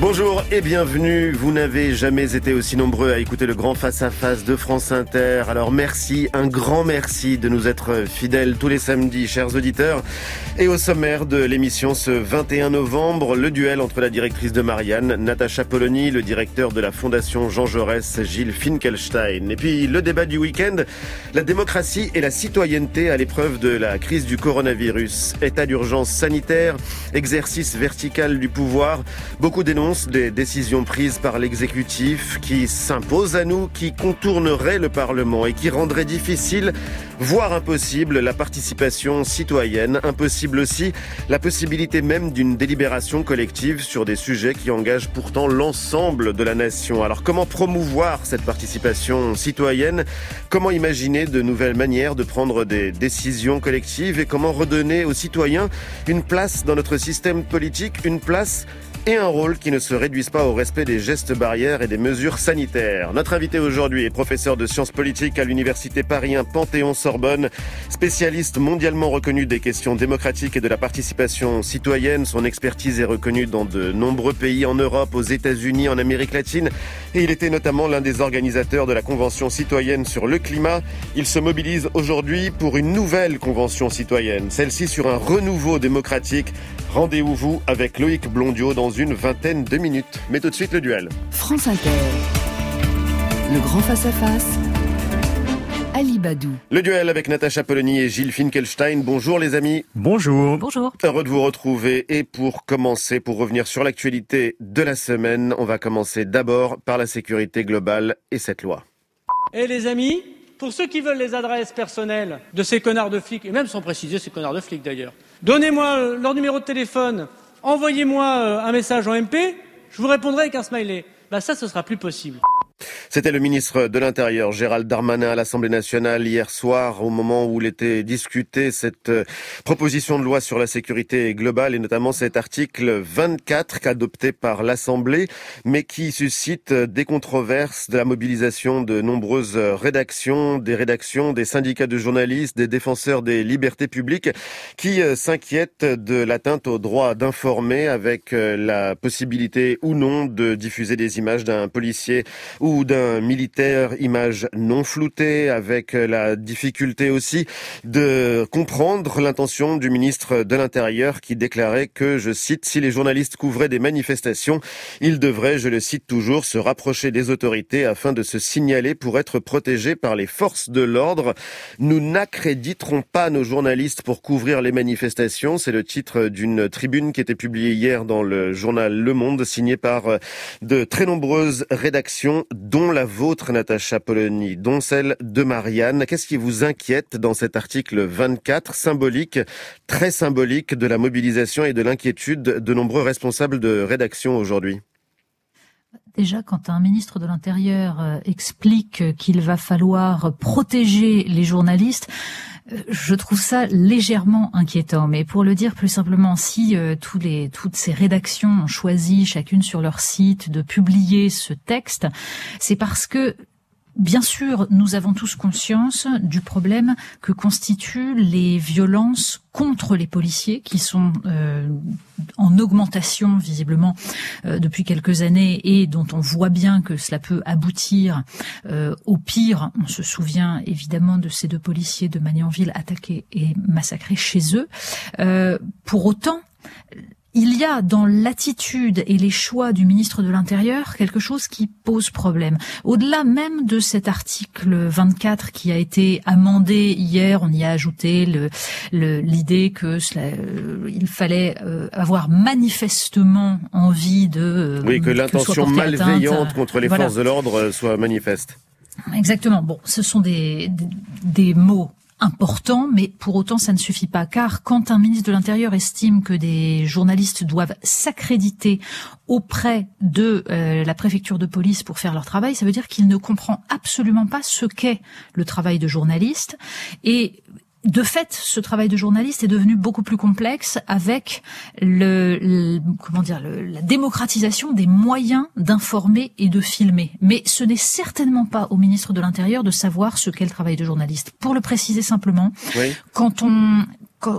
Bonjour et bienvenue. Vous n'avez jamais été aussi nombreux à écouter le grand face-à-face de France Inter. Alors merci, un grand merci de nous être fidèles tous les samedis, chers auditeurs. Et au sommaire de l'émission ce 21 novembre, le duel entre la directrice de Marianne, Natacha Polony, le directeur de la Fondation Jean Jaurès, Gilles Finkelstein. Et puis le débat du week-end, la démocratie et la citoyenneté à l'épreuve de la crise du coronavirus. État d'urgence sanitaire, exercice vertical du pouvoir, beaucoup dénoncent des décisions prises par l'exécutif qui s'imposent à nous, qui contourneraient le Parlement et qui rendraient difficile, voire impossible, la participation citoyenne. Impossible aussi la possibilité même d'une délibération collective sur des sujets qui engagent pourtant l'ensemble de la nation. Alors comment promouvoir cette participation citoyenne ? Comment imaginer de nouvelles manières de prendre des décisions collectives et comment redonner aux citoyens une place dans notre système politique, une place et un rôle qui ne se réduisent pas au respect des gestes barrières et des mesures sanitaires. Notre invité aujourd'hui est professeur de sciences politiques à l'université Paris 1 Panthéon-Sorbonne, spécialiste mondialement reconnu des questions démocratiques et de la participation citoyenne. Son expertise est reconnue dans de nombreux pays en Europe, aux États-Unis, en Amérique latine. Et il était notamment l'un des organisateurs de la Convention citoyenne sur le climat. Il se mobilise aujourd'hui pour une nouvelle Convention citoyenne, celle-ci sur un renouveau démocratique. Rendez-vous avec Loïc Blondiot dans une vingtaine de minutes. Mais tout de suite, le duel. France Inter. Le grand face-à-face. Ali Badou. Le duel avec Natacha Polony et Gilles Finkelstein. Bonjour les amis. Bonjour. Bonjour. Heureux de vous retrouver. Et pour commencer, pour revenir sur l'actualité de la semaine, on va commencer d'abord par la sécurité globale et cette loi. Et les amis, pour ceux qui veulent les adresses personnelles de ces connards de flics, et même sans préciser ces connards de flics d'ailleurs, donnez-moi leur numéro de téléphone, envoyez-moi un message en MP, je vous répondrai avec un smiley. Ça, ce sera plus possible. C'était le ministre de l'Intérieur, Gérald Darmanin, à l'Assemblée nationale hier soir, au moment où il était discuté cette proposition de loi sur la sécurité globale et notamment cet article 24 adopté par l'Assemblée, mais qui suscite des controverses, de la mobilisation de nombreuses rédactions, des syndicats de journalistes, des défenseurs des libertés publiques, qui s'inquiètent de l'atteinte au droit d'informer avec la possibilité ou non de diffuser des images d'un policier ou d'un militaire, images non floutées, avec la difficulté aussi de comprendre l'intention du ministre de l'Intérieur qui déclarait que, je cite, si les journalistes couvraient des manifestations, ils devraient, je le cite toujours, se rapprocher des autorités afin de se signaler pour être protégés par les forces de l'ordre. Nous n'accréditerons pas nos journalistes pour couvrir les manifestations. C'est le titre d'une tribune qui était publiée hier dans le journal Le Monde, signée par de très nombreuses rédactions, dont la vôtre, Natacha Polony, dont celle de Marianne. Qu'est-ce qui vous inquiète dans cet article 24, symbolique, très symbolique, de la mobilisation et de l'inquiétude de nombreux responsables de rédaction aujourd'hui ? Déjà, quand un ministre de l'Intérieur explique qu'il va falloir protéger les journalistes, je trouve ça légèrement inquiétant. Mais pour le dire plus simplement, si toutes ces rédactions ont choisi, chacune sur leur site, de publier ce texte, c'est parce que, bien sûr, nous avons tous conscience du problème que constituent les violences contre les policiers qui sont en augmentation visiblement depuis quelques années et dont on voit bien que cela peut aboutir au pire. On se souvient évidemment de ces deux policiers de Magnanville attaqués et massacrés chez eux. Pour autant, il y a dans l'attitude et les choix du ministre de l'Intérieur quelque chose qui pose problème. Au-delà même de cet article 24 qui a été amendé hier, on y a ajouté l'idée que il fallait avoir manifestement envie de... Oui, que l'intention malveillante contre les forces de l'ordre soit manifeste. Exactement. Bon, ce sont des mots important, mais pour autant ça ne suffit pas, car quand un ministre de l'Intérieur estime que des journalistes doivent s'accréditer auprès de la préfecture de police pour faire leur travail, ça veut dire qu'il ne comprend absolument pas ce qu'est le travail de journaliste. Et de fait, ce travail de journaliste est devenu beaucoup plus complexe avec la démocratisation des moyens d'informer et de filmer. Mais ce n'est certainement pas au ministre de l'Intérieur de savoir ce qu'est le travail de journaliste. Pour le préciser simplement, oui. Quand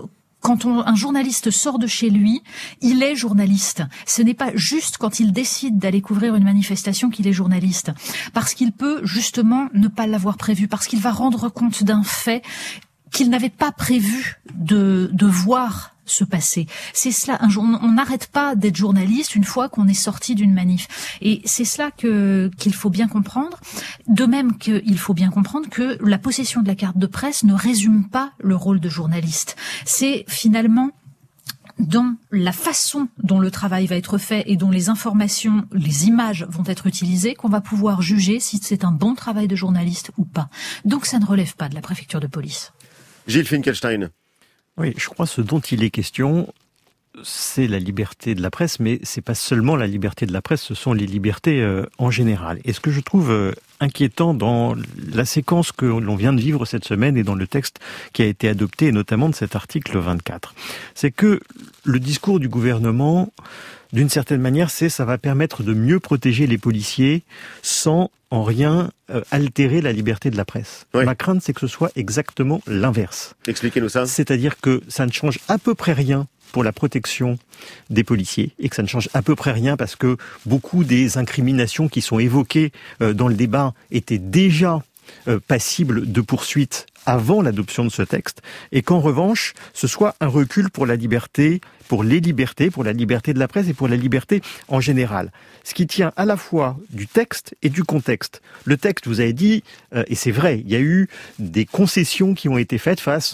quand un journaliste sort de chez lui, il est journaliste. Ce n'est pas juste quand il décide d'aller couvrir une manifestation qu'il est journaliste. Parce qu'il peut justement ne pas l'avoir prévu, parce qu'il va rendre compte d'un fait qu'il n'avait pas prévu de voir se passer. C'est cela. On n'arrête pas d'être journaliste une fois qu'on est sorti d'une manif. Et c'est cela qu'il faut bien comprendre. De même qu'il faut bien comprendre que la possession de la carte de presse ne résume pas le rôle de journaliste. C'est finalement dans la façon dont le travail va être fait et dont les informations, les images vont être utilisées qu'on va pouvoir juger si c'est un bon travail de journaliste ou pas. Donc ça ne relève pas de la préfecture de police. Gilles Finkelstein. Oui, je crois que ce dont il est question, c'est la liberté de la presse, mais c'est pas seulement la liberté de la presse, ce sont les libertés en général. Et ce que je trouve inquiétant dans la séquence que l'on vient de vivre cette semaine et dans le texte qui a été adopté, et notamment de cet article 24, c'est que le discours du gouvernement, d'une certaine manière, ça va permettre de mieux protéger les policiers sans en rien altérer la liberté de la presse. Oui. Ma crainte, c'est que ce soit exactement l'inverse. Expliquez-nous ça. C'est-à-dire que ça ne change à peu près rien pour la protection des policiers et que ça ne change à peu près rien parce que beaucoup des incriminations qui sont évoquées dans le débat étaient déjà passibles de poursuites avant l'adoption de ce texte, et qu'en revanche, ce soit un recul pour la liberté, pour les libertés, pour la liberté de la presse et pour la liberté en général. Ce qui tient à la fois du texte et du contexte. Le texte, vous avez dit, et c'est vrai, il y a eu des concessions qui ont été faites face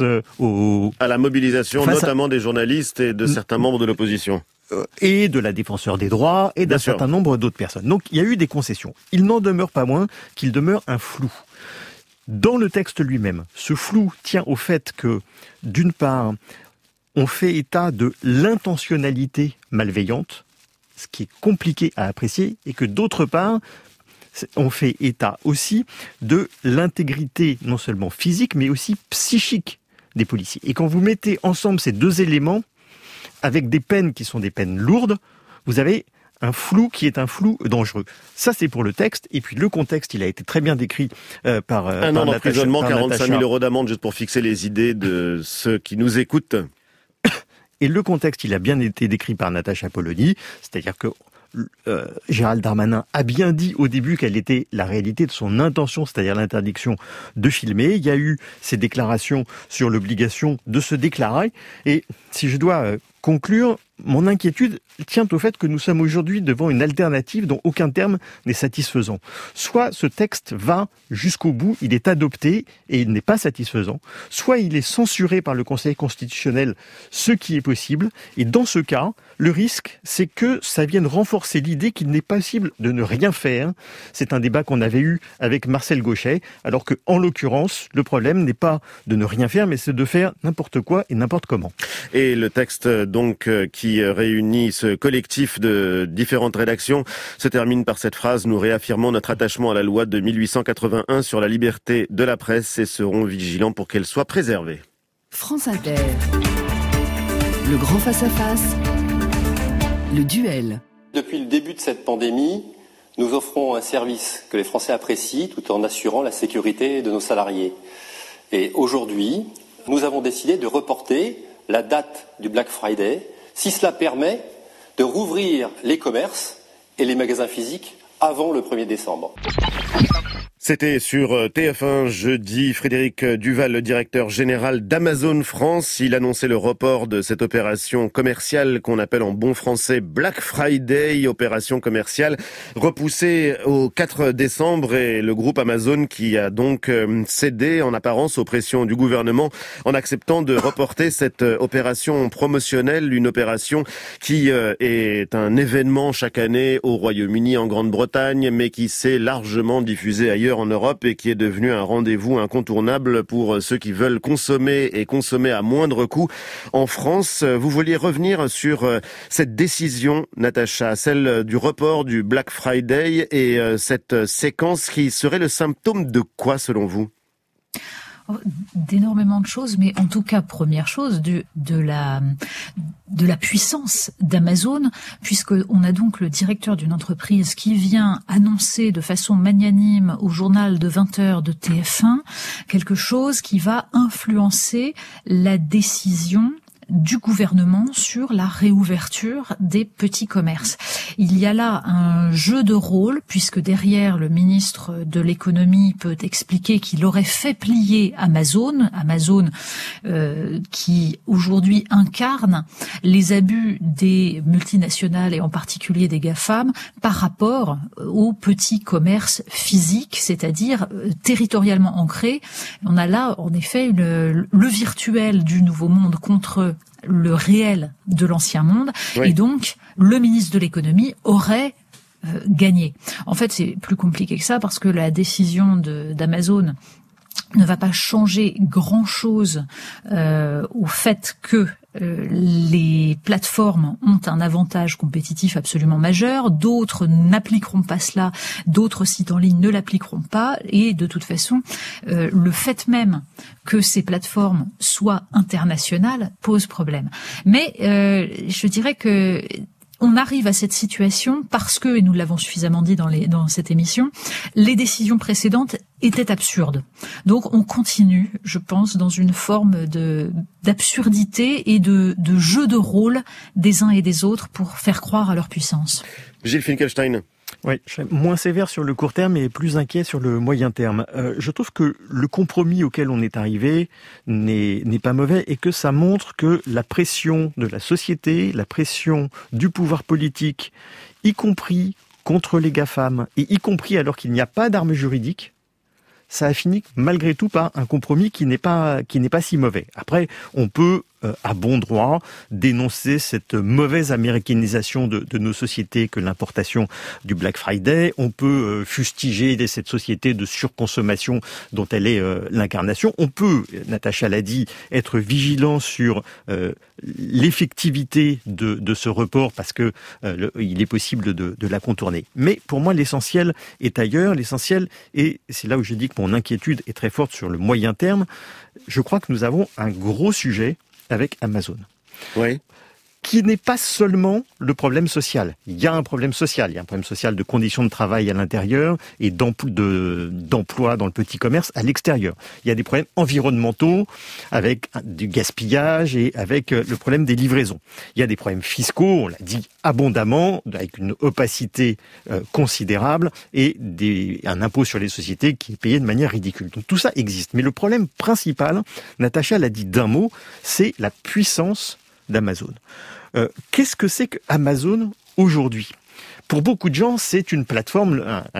à la mobilisation, notamment des journalistes et de certains membres de l'opposition. Et de la défenseur des droits et d'un certain nombre d'autres personnes. Donc il y a eu des concessions. Il n'en demeure pas moins qu'il demeure un flou. Dans le texte lui-même, ce flou tient au fait que, d'une part, on fait état de l'intentionnalité malveillante, ce qui est compliqué à apprécier, et que d'autre part, on fait état aussi de l'intégrité non seulement physique, mais aussi psychique des policiers. Et quand vous mettez ensemble ces deux éléments, avec des peines qui sont des peines lourdes, vous avez un flou qui est un flou dangereux. Ça, c'est pour le texte. Et puis le contexte, il a été très bien décrit par un an d'emprisonnement, 45 000 euros d'amende, juste pour fixer les idées de ceux qui nous écoutent. Et le contexte, il a bien été décrit par Natacha Polony, c'est-à-dire que Gérald Darmanin a bien dit au début quelle était la réalité de son intention, c'est-à-dire l'interdiction de filmer. Il y a eu ces déclarations sur l'obligation de se déclarer. Et si je dois conclure, mon inquiétude tient au fait que nous sommes aujourd'hui devant une alternative dont aucun terme n'est satisfaisant. Soit ce texte va jusqu'au bout, il est adopté et il n'est pas satisfaisant, soit il est censuré par le Conseil constitutionnel, ce qui est possible, et dans ce cas, le risque, c'est que ça vienne renforcer l'idée qu'il n'est pas possible de ne rien faire. C'est un débat qu'on avait eu avec Marcel Gauchet, alors que, en l'occurrence, le problème n'est pas de ne rien faire, mais c'est de faire n'importe quoi et n'importe comment. Et le texte, donc, qui réunit ce collectif de différentes rédactions se termine par cette phrase: nous réaffirmons notre attachement à la loi de 1881 sur la liberté de la presse et serons vigilants pour qu'elle soit préservée. France Inter. Le grand face-à-face. Le duel. Depuis le début de cette pandémie, nous offrons un service que les Français apprécient tout en assurant la sécurité de nos salariés. Et aujourd'hui, nous avons décidé de reporter la date du Black Friday, si cela permet de rouvrir les commerces et les magasins physiques avant le 1er décembre. C'était sur TF1 jeudi. Frédéric Duval, le directeur général d'Amazon France, il annonçait le report de cette opération commerciale qu'on appelle en bon français Black Friday, opération commerciale repoussée au 4 décembre, et le groupe Amazon qui a donc cédé en apparence aux pressions du gouvernement en acceptant de reporter cette opération promotionnelle, une opération qui est un événement chaque année au Royaume-Uni, en Grande-Bretagne, mais qui s'est largement diffusée ailleurs en Europe et qui est devenu un rendez-vous incontournable pour ceux qui veulent consommer et consommer à moindre coût en France. Vous vouliez revenir sur cette décision, Natacha, celle du report du Black Friday, et cette séquence qui serait le symptôme de quoi selon vous ? D'énormément de choses, mais en tout cas, première chose, de la puissance d'Amazon, puisqu'on a donc le directeur d'une entreprise qui vient annoncer de façon magnanime au journal de 20h de TF1 quelque chose qui va influencer la décision du gouvernement sur la réouverture des petits commerces. Il y a là un jeu de rôle, puisque derrière le ministre de l'économie peut expliquer qu'il aurait fait plier Amazon qui aujourd'hui incarne les abus des multinationales et en particulier des GAFAM par rapport aux petits commerces physiques, c'est-à-dire territorialement ancrés. On a là en effet le virtuel du nouveau monde contre le réel de l'ancien monde, oui. Et donc le ministre de l'économie aurait gagné. En fait, c'est plus compliqué que ça parce que la décision d'Amazon ne va pas changer grand-chose au fait que les plateformes ont un avantage compétitif absolument majeur, d'autres n'appliqueront pas cela, d'autres sites en ligne ne l'appliqueront pas, et de toute façon, le fait même que ces plateformes soient internationales pose problème. Mais je dirais que on arrive à cette situation parce que, et nous l'avons suffisamment dit dans cette émission, les décisions précédentes étaient absurdes. Donc on continue, je pense, dans une forme d'absurdité et de jeu de rôle des uns et des autres pour faire croire à leur puissance. Gilles Finkelstein. Oui, je serais moins sévère sur le court terme et plus inquiet sur le moyen terme. Je trouve que le compromis auquel on est arrivé n'est pas mauvais et que ça montre que la pression de la société, la pression du pouvoir politique, y compris contre les GAFAM et y compris alors qu'il n'y a pas d'arme juridique, ça a fini malgré tout par un compromis qui n'est pas si mauvais. Après, on peut à bon droit dénoncer cette mauvaise américanisation de nos sociétés que l'importation du Black Friday. On peut fustiger cette société de surconsommation dont elle est l'incarnation. On peut, Natacha l'a dit, être vigilant sur l'effectivité de ce report parce que il est possible de la contourner. Mais pour moi, l'essentiel est ailleurs. L'essentiel, et c'est là où je dis que mon inquiétude est très forte sur le moyen terme, je crois que nous avons un gros sujet avec Amazon. Oui. Qui n'est pas seulement le problème social. Il y a un problème social. Il y a un problème social de conditions de travail à l'intérieur et d'emploi dans le petit commerce à l'extérieur. Il y a des problèmes environnementaux avec du gaspillage et avec le problème des livraisons. Il y a des problèmes fiscaux, on l'a dit abondamment, avec une opacité considérable et un impôt sur les sociétés qui est payé de manière ridicule. Donc tout ça existe. Mais le problème principal, Natacha l'a dit d'un mot, c'est la puissance d'Amazon. Qu'est-ce que c'est qu'Amazon aujourd'hui ? Pour beaucoup de gens, c'est une plateforme, un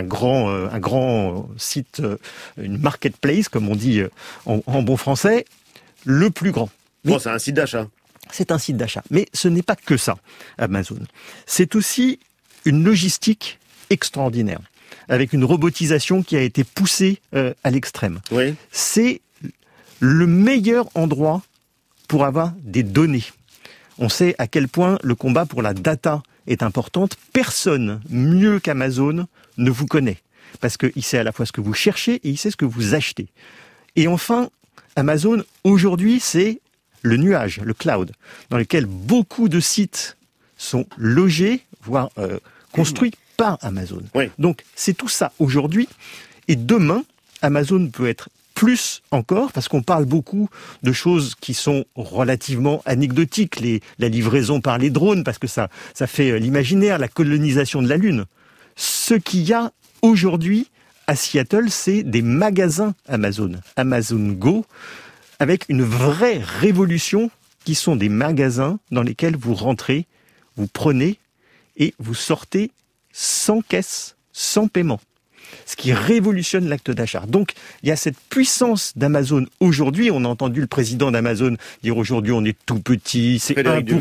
grand site, une marketplace, comme on dit en bon français, le plus grand. Bon, c'est un site d'achat. C'est un site d'achat. Mais ce n'est pas que ça, Amazon. C'est aussi une logistique extraordinaire, avec une robotisation qui a été poussée à l'extrême. Oui. C'est le meilleur endroit pour avoir des données. On sait à quel point le combat pour la data est importante. Personne mieux qu'Amazon ne vous connaît. Parce qu'il sait à la fois ce que vous cherchez et il sait ce que vous achetez. Et enfin, Amazon, aujourd'hui, c'est le nuage, le cloud, dans lequel beaucoup de sites sont logés, voire construits par Amazon. Oui. Donc, c'est tout ça aujourd'hui. Et demain, Amazon peut être plus encore, parce qu'on parle beaucoup de choses qui sont relativement anecdotiques, la livraison par les drones, parce que ça fait l'imaginaire, la colonisation de la Lune. Ce qu'il y a aujourd'hui à Seattle, c'est des magasins Amazon, Amazon Go, avec une vraie révolution qui sont des magasins dans lesquels vous rentrez, vous prenez et vous sortez sans caisse, sans paiement. Ce qui révolutionne l'acte d'achat. Donc, il y a cette puissance d'Amazon aujourd'hui. On a entendu le président d'Amazon dire aujourd'hui on est tout petit, c'est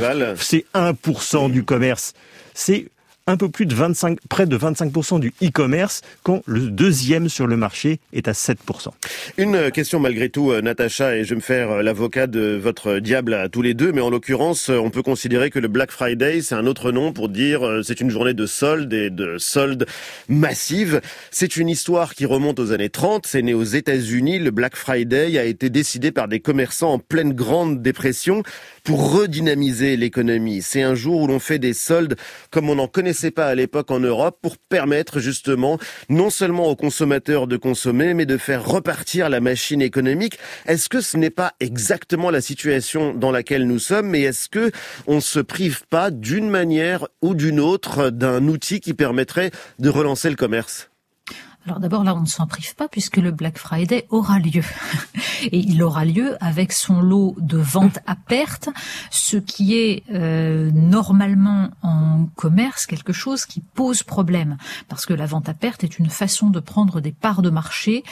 1% du commerce. C'est un peu plus de près de 25% du e-commerce, quand le deuxième sur le marché est à 7%. Une question malgré tout, Natacha, et je vais me faire l'avocat de votre diable à tous les deux, mais en l'occurrence, on peut considérer que le Black Friday, c'est un autre nom pour dire c'est une journée de soldes et de soldes massives. C'est une histoire qui remonte aux années 30, c'est né aux États-Unis. Le Black Friday a été décidé par des commerçants en pleine grande dépression. pour redynamiser l'économie. C'est un jour où l'on fait des soldes comme on n'en connaissait pas à l'époque en Europe pour permettre justement non seulement aux consommateurs de consommer, mais de faire repartir la machine économique. Est-ce que ce n'est pas exactement la situation dans laquelle nous sommes, et est-ce que on se prive pas d'une manière ou d'une autre d'un outil qui permettrait de relancer le commerce ? Alors d'abord, là, on ne s'en prive pas puisque le Black Friday aura lieu. Et il aura lieu avec son lot de ventes à perte, ce qui est normalement en commerce quelque chose qui pose problème. Parce que la vente à perte est une façon de prendre des parts de marché,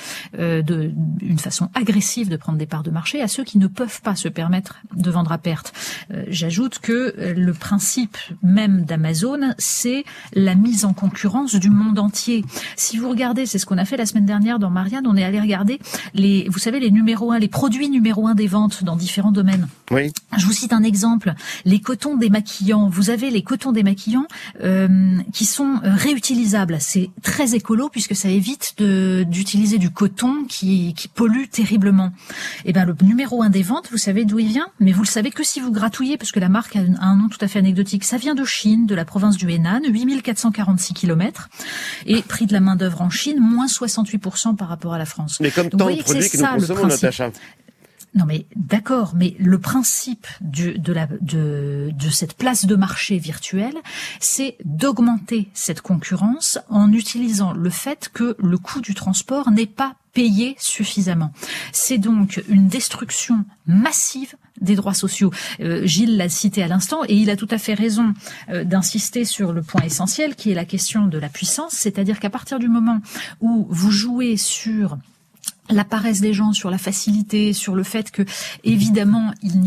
une façon agressive de prendre des parts de marché à ceux qui ne peuvent pas se permettre de vendre à perte. J'ajoute que le principe même d'Amazon, c'est la mise en concurrence du monde entier. Si vous regardez, c'est ce qu'on a fait la semaine dernière dans Marianne, on est allé regarder vous savez, les produits numéro 1 des ventes dans différents domaines. Oui. Je vous cite un exemple. Les cotons démaquillants. Vous avez les cotons démaquillants qui sont réutilisables. C'est très écolo puisque ça évite d'utiliser du coton qui pollue terriblement. Et ben, le numéro 1 des ventes, vous savez d'où il vient? Mais vous le savez que si vous gratouillez, parce que la marque a un nom tout à fait anecdotique. Ça vient de Chine, de la province du Henan, 8446 km. Et prix de la main d'œuvre en Chine, moins 68% par rapport à la France. Mais comme tant de produits que nous consommons, Natacha. Non mais d'accord, mais le principe de cette place de marché virtuelle, c'est d'augmenter cette concurrence en utilisant le fait que le coût du transport n'est pas payé suffisamment. C'est donc une destruction massive des droits sociaux. Gilles l'a cité à l'instant et il a tout à fait raison d'insister sur le point essentiel qui est la question de la puissance, c'est-à-dire qu'à partir du moment où vous jouez sur la paresse des gens, sur la facilité, sur le fait que, évidemment, il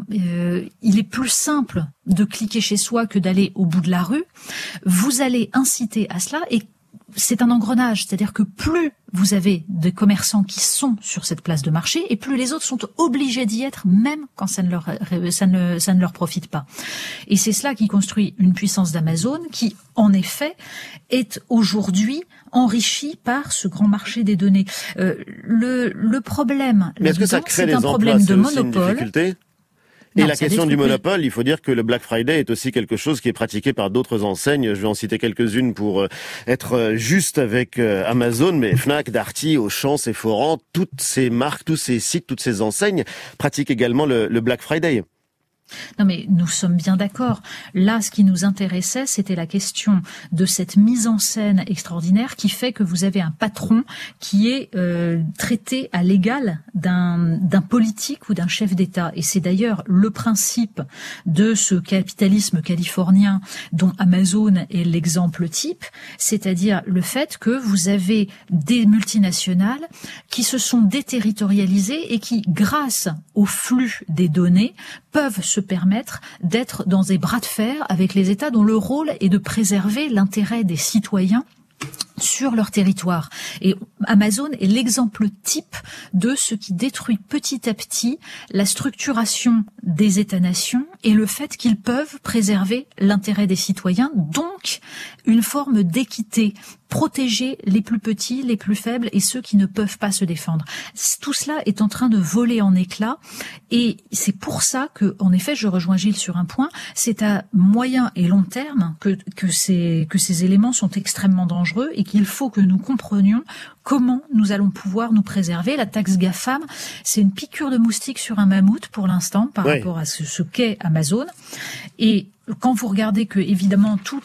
est plus simple de cliquer chez soi que d'aller au bout de la rue. Vous allez inciter à cela et c'est un engrenage, c'est-à-dire que plus vous avez des commerçants qui sont sur cette place de marché et plus les autres sont obligés d'y être, même quand ça ne leur profite pas. Et c'est cela qui construit une puissance d'Amazon qui, en effet, est aujourd'hui enrichie par ce grand marché des données. Le problème, mais est-ce que ça crée des emplois, c'est aussi une difficulté ? Et la question du monopole, il faut dire que le Black Friday est aussi quelque chose qui est pratiqué par d'autres enseignes. Je vais en citer quelques-unes pour être juste avec Amazon, mais Fnac, Darty, Auchan, Sephora, toutes ces marques, tous ces sites, toutes ces enseignes pratiquent également le Black Friday. Non mais nous sommes bien d'accord. Là, ce qui nous intéressait, c'était la question de cette mise en scène extraordinaire qui fait que vous avez un patron qui est traité à l'égal d'un politique ou d'un chef d'État. Et c'est d'ailleurs le principe de ce capitalisme californien dont Amazon est l'exemple type, c'est-à-dire le fait que vous avez des multinationales qui se sont déterritorialisées et qui, grâce au flux des données, peuvent se permettre d'être dans des bras de fer avec les États dont le rôle est de préserver l'intérêt des citoyens sur leur territoire. Et Amazon est l'exemple type de ce qui détruit petit à petit la structuration des États-nations et le fait qu'ils peuvent préserver l'intérêt des citoyens, donc une forme d'équité, protéger les plus petits, les plus faibles et ceux qui ne peuvent pas se défendre. Tout cela est en train de voler en éclats et c'est pour ça que, en effet, je rejoins Gilles sur un point, c'est à moyen et long terme que ces éléments sont extrêmement dangereux et qu'il faut que nous comprenions comment nous allons pouvoir nous préserver. La taxe GAFAM, c'est une piqûre de moustique sur un mammouth pour l'instant par rapport à ce qu'est Amazon. Et quand vous regardez que, évidemment, tout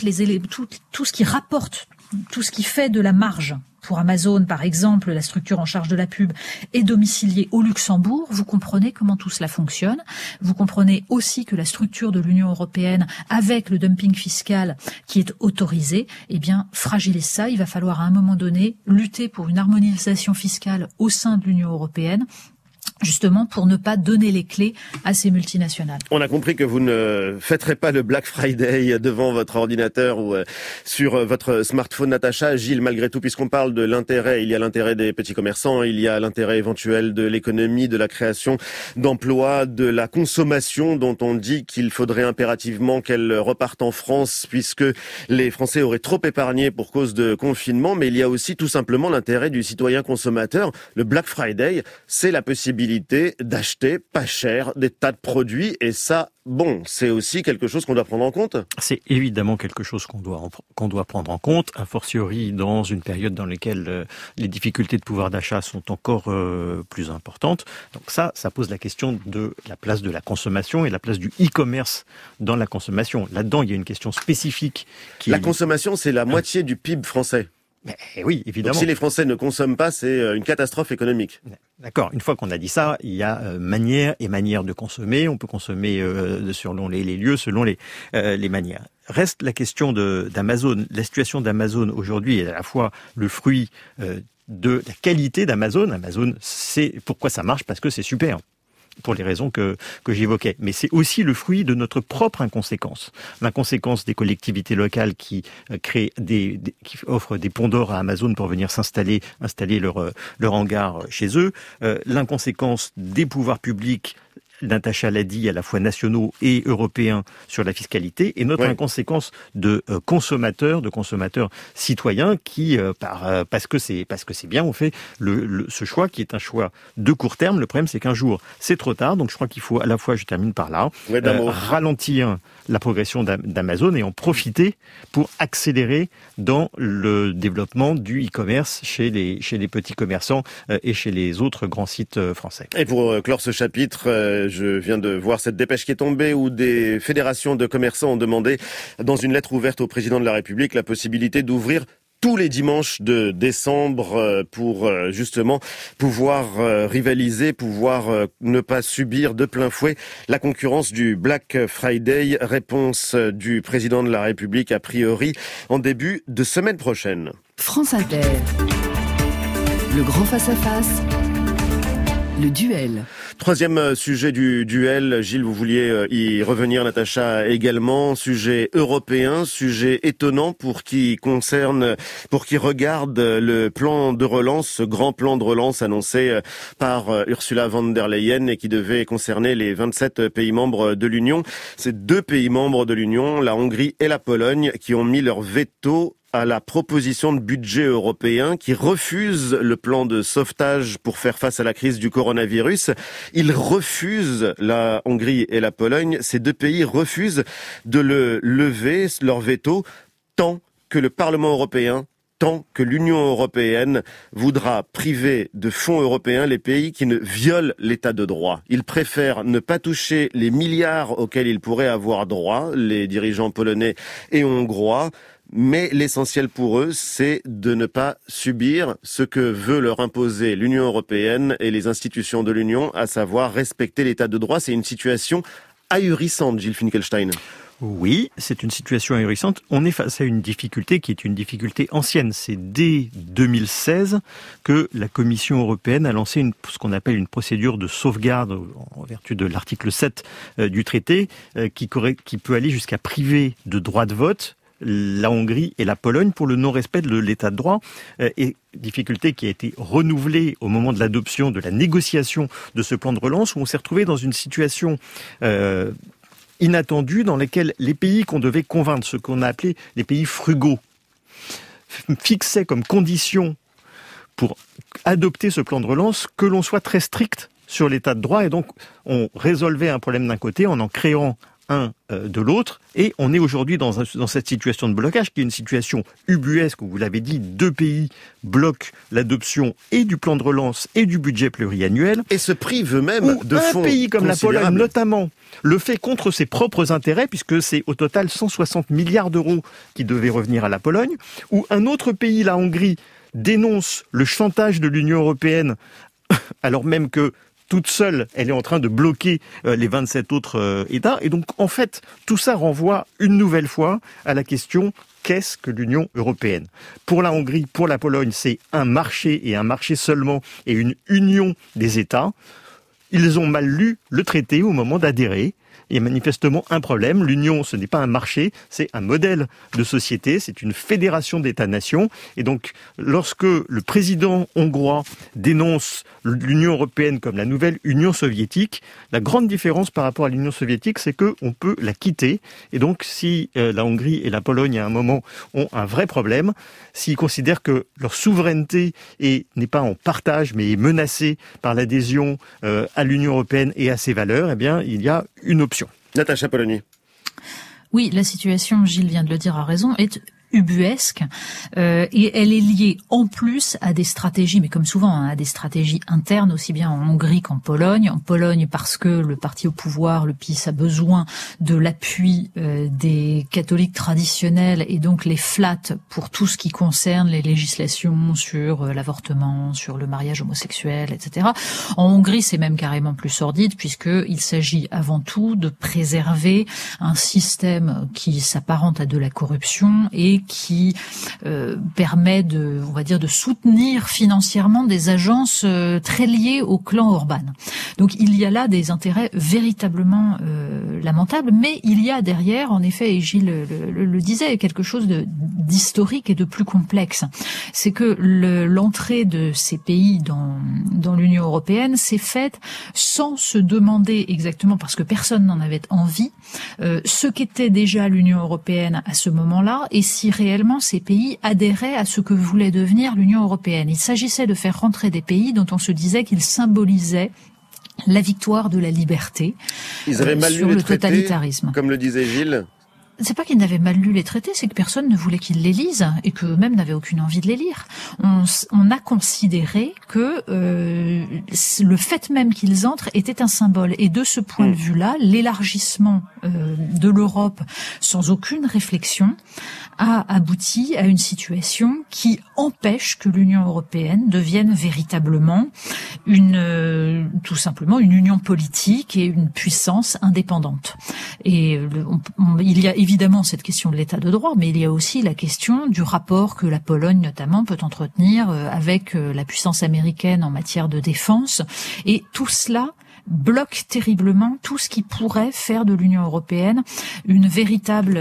ce qui rapporte, tout ce qui fait de la marge pour Amazon, par exemple, la structure en charge de la pub, est domiciliée au Luxembourg, vous comprenez comment tout cela fonctionne. Vous comprenez aussi que la structure de l'Union européenne, avec le dumping fiscal qui est autorisé, eh bien, fragilise ça. Il va falloir à un moment donné lutter pour une harmonisation fiscale au sein de l'Union européenne, justement pour ne pas donner les clés à ces multinationales. On a compris que vous ne fêterez pas le Black Friday devant votre ordinateur ou sur votre smartphone, Natacha. Gilles, malgré tout, puisqu'on parle de l'intérêt, il y a l'intérêt des petits commerçants, il y a l'intérêt éventuel de l'économie, de la création d'emplois, de la consommation dont on dit qu'il faudrait impérativement qu'elle reparte en France puisque les Français auraient trop épargné pour cause de confinement, mais il y a aussi tout simplement l'intérêt du citoyen consommateur. Le Black Friday, c'est la possibilité possibilité d'acheter pas cher des tas de produits. Et ça, bon, c'est aussi quelque chose qu'on doit prendre en compte. C'est évidemment quelque chose qu'on doit prendre en compte, a fortiori dans une période dans laquelle les difficultés de pouvoir d'achat sont encore plus importantes. Donc ça pose la question de la place de la consommation et la place du e-commerce dans la consommation. Là-dedans, il y a une question spécifique La consommation, c'est la moitié du PIB français. Mais oui, évidemment. Donc si les Français ne consomment pas, c'est une catastrophe économique. D'accord. Une fois qu'on a dit ça, il y a manière et manière de consommer. On peut consommer selon les lieux, selon les manières. Reste la question d'Amazon. La situation d'Amazon aujourd'hui est à la fois le fruit de la qualité d'Amazon. Amazon, c'est pourquoi ça marche, parce que c'est super, pour les raisons que j'évoquais. Mais c'est aussi le fruit de notre propre inconséquence. L'inconséquence des collectivités locales qui créent qui offrent des ponts d'or à Amazon pour venir installer leur hangar chez eux. L'inconséquence des pouvoirs publics, Natacha l'a dit, à la fois nationaux et européens sur la fiscalité, et notre inconséquence de consommateurs citoyens qui, parce que c'est bien, on fait ce choix qui est un choix de court terme. Le problème, c'est qu'un jour, c'est trop tard. Donc je crois qu'il faut à la fois, je termine par là, ralentir la progression d'Amazon et en profiter pour accélérer dans le développement du e-commerce chez les petits commerçants et chez les autres grands sites français. Et pour clore ce chapitre, je viens de voir cette dépêche qui est tombée où des fédérations de commerçants ont demandé, dans une lettre ouverte au président de la République, la possibilité d'ouvrir tous les dimanches de décembre pour justement pouvoir rivaliser, pouvoir ne pas subir de plein fouet la concurrence du Black Friday. Réponse du président de la République a priori en début de semaine prochaine. France Inter, le grand face-à-face, le duel. Troisième sujet du duel, Gilles, vous vouliez y revenir, Natacha également, sujet européen, sujet étonnant pour qui regarde le plan de relance, ce grand plan de relance annoncé par Ursula von der Leyen et qui devait concerner les 27 pays membres de l'Union. Ces deux pays membres de l'Union, la Hongrie et la Pologne, qui ont mis leur veto à la proposition de budget européen, qui refuse le plan de sauvetage pour faire face à la crise du coronavirus. Ils refusent, la Hongrie et la Pologne, ces deux pays refusent de le lever, leur veto, tant que le Parlement européen, tant que l'Union européenne voudra priver de fonds européens les pays qui ne violent l'état de droit. Ils préfèrent ne pas toucher les milliards auxquels ils pourraient avoir droit, les dirigeants polonais et hongrois. Mais l'essentiel pour eux, c'est de ne pas subir ce que veut leur imposer l'Union européenne et les institutions de l'Union, à savoir respecter l'état de droit. C'est une situation ahurissante, Gilles Finkelstein. Oui, c'est une situation ahurissante. On est face à une difficulté qui est une difficulté ancienne. C'est dès 2016 que la Commission européenne a lancé ce qu'on appelle une procédure de sauvegarde en vertu de l'article 7 du traité qui peut aller jusqu'à priver de droit de vote la Hongrie et la Pologne pour le non-respect de l'état de droit, et difficulté qui a été renouvelée au moment de l'adoption, de la négociation de ce plan de relance, où on s'est retrouvé dans une situation inattendue dans laquelle les pays qu'on devait convaincre, ce qu'on a appelé les pays frugaux, fixaient comme condition pour adopter ce plan de relance que l'on soit très strict sur l'état de droit, et donc on résolvait un problème d'un côté en créant un de l'autre, et on est aujourd'hui dans cette situation de blocage qui est une situation ubuesque où, vous l'avez dit, deux pays bloquent l'adoption et du plan de relance et du budget pluriannuel. Et se privent eux-mêmes de fonds. Un pays comme la Pologne, notamment, le fait contre ses propres intérêts, puisque c'est au total 160 milliards d'euros qui devaient revenir à la Pologne, ou un autre pays, la Hongrie, dénonce le chantage de l'Union européenne, alors même que toute seule, elle est en train de bloquer les 27 autres États. Et donc, en fait, tout ça renvoie une nouvelle fois à la question qu'est-ce que l'Union européenne ? Pour la Hongrie, pour la Pologne, c'est un marché et un marché seulement et une union des États. Ils ont mal lu le traité au moment d'adhérer. il y a manifestement un problème. L'Union, ce n'est pas un marché, c'est un modèle de société, c'est une fédération d'États-nations. Et donc, lorsque le président hongrois dénonce l'Union européenne comme la nouvelle Union soviétique, la grande différence par rapport à l'Union soviétique, c'est qu'on peut la quitter. Et donc, si la Hongrie et la Pologne, à un moment, ont un vrai problème, s'ils considèrent que leur souveraineté n'est pas en partage, mais est menacée par l'adhésion à l'Union européenne et à ses valeurs, eh bien, il y a une option. Natacha Polony. Oui, la situation, Gilles vient de le dire à raison, est ubuesque et elle est liée en plus à des stratégies, mais comme souvent, à des stratégies internes, aussi bien en Hongrie qu'en Pologne. En Pologne parce que le parti au pouvoir, le PiS, a besoin de l'appui des catholiques traditionnels et donc les flatte pour tout ce qui concerne les législations sur l'avortement, sur le mariage homosexuel, etc. En Hongrie, c'est même carrément plus sordide puisqu'il s'agit avant tout de préserver un système qui s'apparente à de la corruption et qui permet de soutenir financièrement des agences très liées au clan Orban. Donc il y a là des intérêts véritablement lamentables, mais il y a derrière, en effet, et Gilles le disait, quelque chose d'historique et de plus complexe. C'est que l'entrée de ces pays dans l'Union européenne s'est faite sans se demander exactement, parce que personne n'en avait envie, ce qu'était déjà l'Union européenne à ce moment-là, et si réellement ces pays adhéraient à ce que voulait devenir l'Union européenne. Il s'agissait de faire rentrer des pays dont on se disait qu'ils symbolisaient la victoire de la liberté. Ils avaient mal sur lu les le traités, totalitarisme. comme le disait Gilles. C'est pas qu'ils n'avaient mal lu les traités, c'est que personne ne voulait qu'ils les lisent et qu'eux-mêmes n'avaient aucune envie de les lire. On a considéré que le fait même qu'ils entrent était un symbole. Et de ce point de vue-là, l'élargissement de l'Europe sans aucune réflexion a abouti à une situation qui empêche que l'Union européenne devienne véritablement tout simplement une union politique et une puissance indépendante. Et il y a évidemment cette question de l'état de droit, mais il y a aussi la question du rapport que la Pologne notamment peut entretenir avec la puissance américaine en matière de défense. Et tout cela bloque terriblement tout ce qui pourrait faire de l'Union européenne une véritable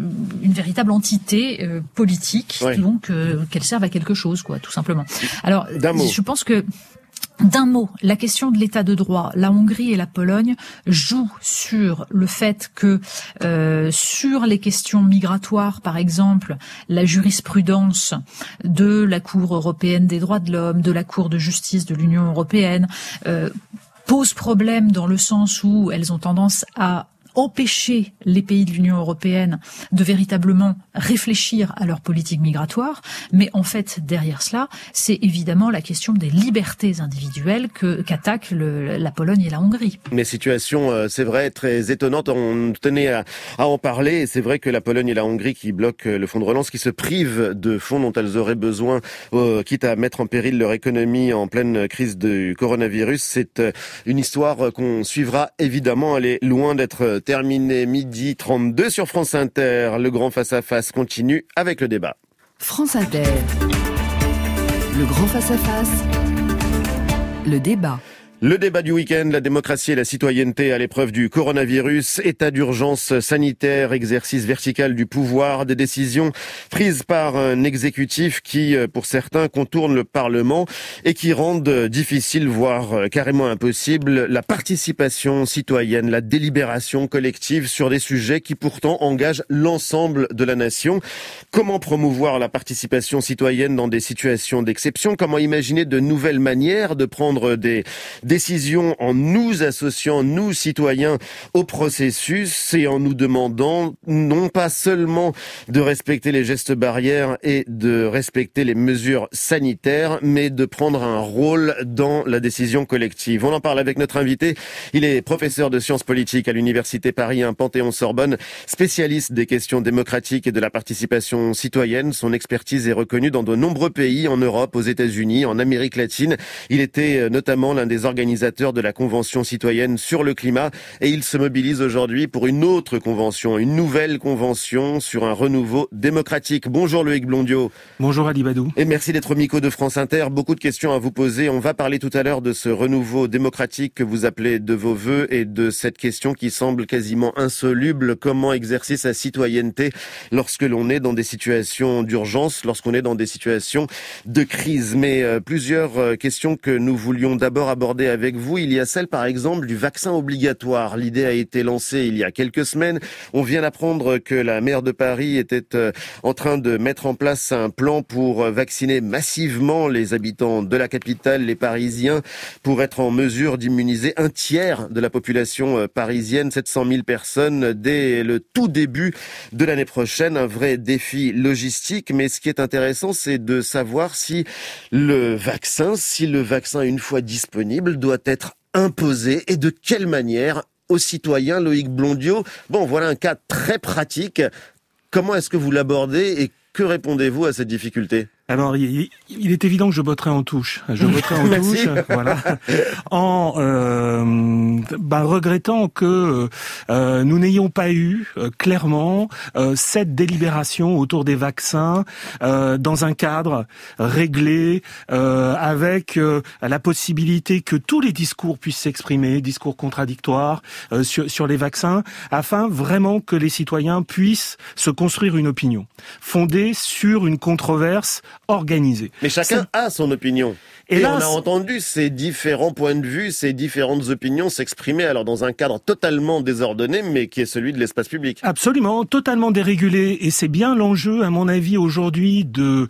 entité politique, ouais. Donc qu'elle serve à quelque chose, quoi, tout simplement. Alors, je pense que d'un mot, la question de l'état de droit, la Hongrie et la Pologne jouent sur le fait que sur les questions migratoires, par exemple, la jurisprudence de la Cour européenne des droits de l'homme, de la Cour de justice de l'Union européenne, pose problème dans le sens où elles ont tendance à empêcher les pays de l'Union européenne de véritablement réfléchir à leur politique migratoire, mais en fait, derrière cela, c'est évidemment la question des libertés individuelles qu'attaquent la Pologne et la Hongrie. Mais situation, c'est vrai, très étonnante. On tenait à en parler, et c'est vrai que la Pologne et la Hongrie qui bloquent le fonds de relance, qui se privent de fonds dont elles auraient besoin, quitte à mettre en péril leur économie en pleine crise du coronavirus, c'est une histoire qu'on suivra évidemment. Elle est loin d'être terminé, 12h32 sur France Inter. Le grand face-à-face continue avec le débat. France Inter. Le grand face-à-face. Le débat. Le débat du week-end, la démocratie et la citoyenneté à l'épreuve du coronavirus, état d'urgence sanitaire, exercice vertical du pouvoir, des décisions prises par un exécutif qui, pour certains, contourne le Parlement et qui rendent difficile, voire carrément impossible, la participation citoyenne, la délibération collective sur des sujets qui pourtant engagent l'ensemble de la nation. Comment promouvoir la participation citoyenne dans des situations d'exception? Comment imaginer de nouvelles manières de prendre des décision en nous associant, nous citoyens, au processus et en nous demandant non pas seulement de respecter les gestes barrières et de respecter les mesures sanitaires, mais de prendre un rôle dans la décision collective. On en parle avec notre invité. Il est professeur de sciences politiques à l'Université Paris 1 Panthéon-Sorbonne, spécialiste des questions démocratiques et de la participation citoyenne. Son expertise est reconnue dans de nombreux pays, en Europe, aux États-Unis, en Amérique latine. Il était notamment l'un des organisateurs organisateur de la Convention citoyenne sur le climat. Et il se mobilise aujourd'hui pour une autre convention, une nouvelle convention sur un renouveau démocratique. Bonjour Loïc Blondiau. Bonjour Ali Badou. Et merci d'être au micro de France Inter. Beaucoup de questions à vous poser. On va parler tout à l'heure de ce renouveau démocratique que vous appelez de vos vœux et de cette question qui semble quasiment insoluble. Comment exercer sa citoyenneté lorsque l'on est dans des situations d'urgence, lorsqu'on est dans des situations de crise. Mais plusieurs questions que nous voulions d'abord aborder avec vous. Il y a celle, par exemple, du vaccin obligatoire. L'idée a été lancée il y a quelques semaines. On vient d'apprendre que la maire de Paris était en train de mettre en place un plan pour vacciner massivement les habitants de la capitale, les Parisiens, pour être en mesure d'immuniser un tiers de la population parisienne, 700 000 personnes, dès le tout début de l'année prochaine. Un vrai défi logistique. Mais ce qui est intéressant, c'est de savoir si le vaccin, une fois disponible, doit être imposé et de quelle manière aux citoyens. Loïc Blondiau, bon, voilà un cas très pratique. Comment est-ce que vous l'abordez et que répondez-vous à cette difficulté ? Alors, il est évident que je botterai en touche. Voilà, en regrettant que nous n'ayons pas eu clairement cette délibération autour des vaccins dans un cadre réglé, avec la possibilité que tous les discours puissent s'exprimer, discours contradictoires sur les vaccins, afin vraiment que les citoyens puissent se construire une opinion fondée sur une controverse organisée. Mais chacun a son opinion. Et là, on a entendu ces différents points de vue, ces différentes opinions s'exprimer alors dans un cadre totalement désordonné, mais qui est celui de l'espace public. Absolument, totalement dérégulé. Et c'est bien l'enjeu, à mon avis, aujourd'hui de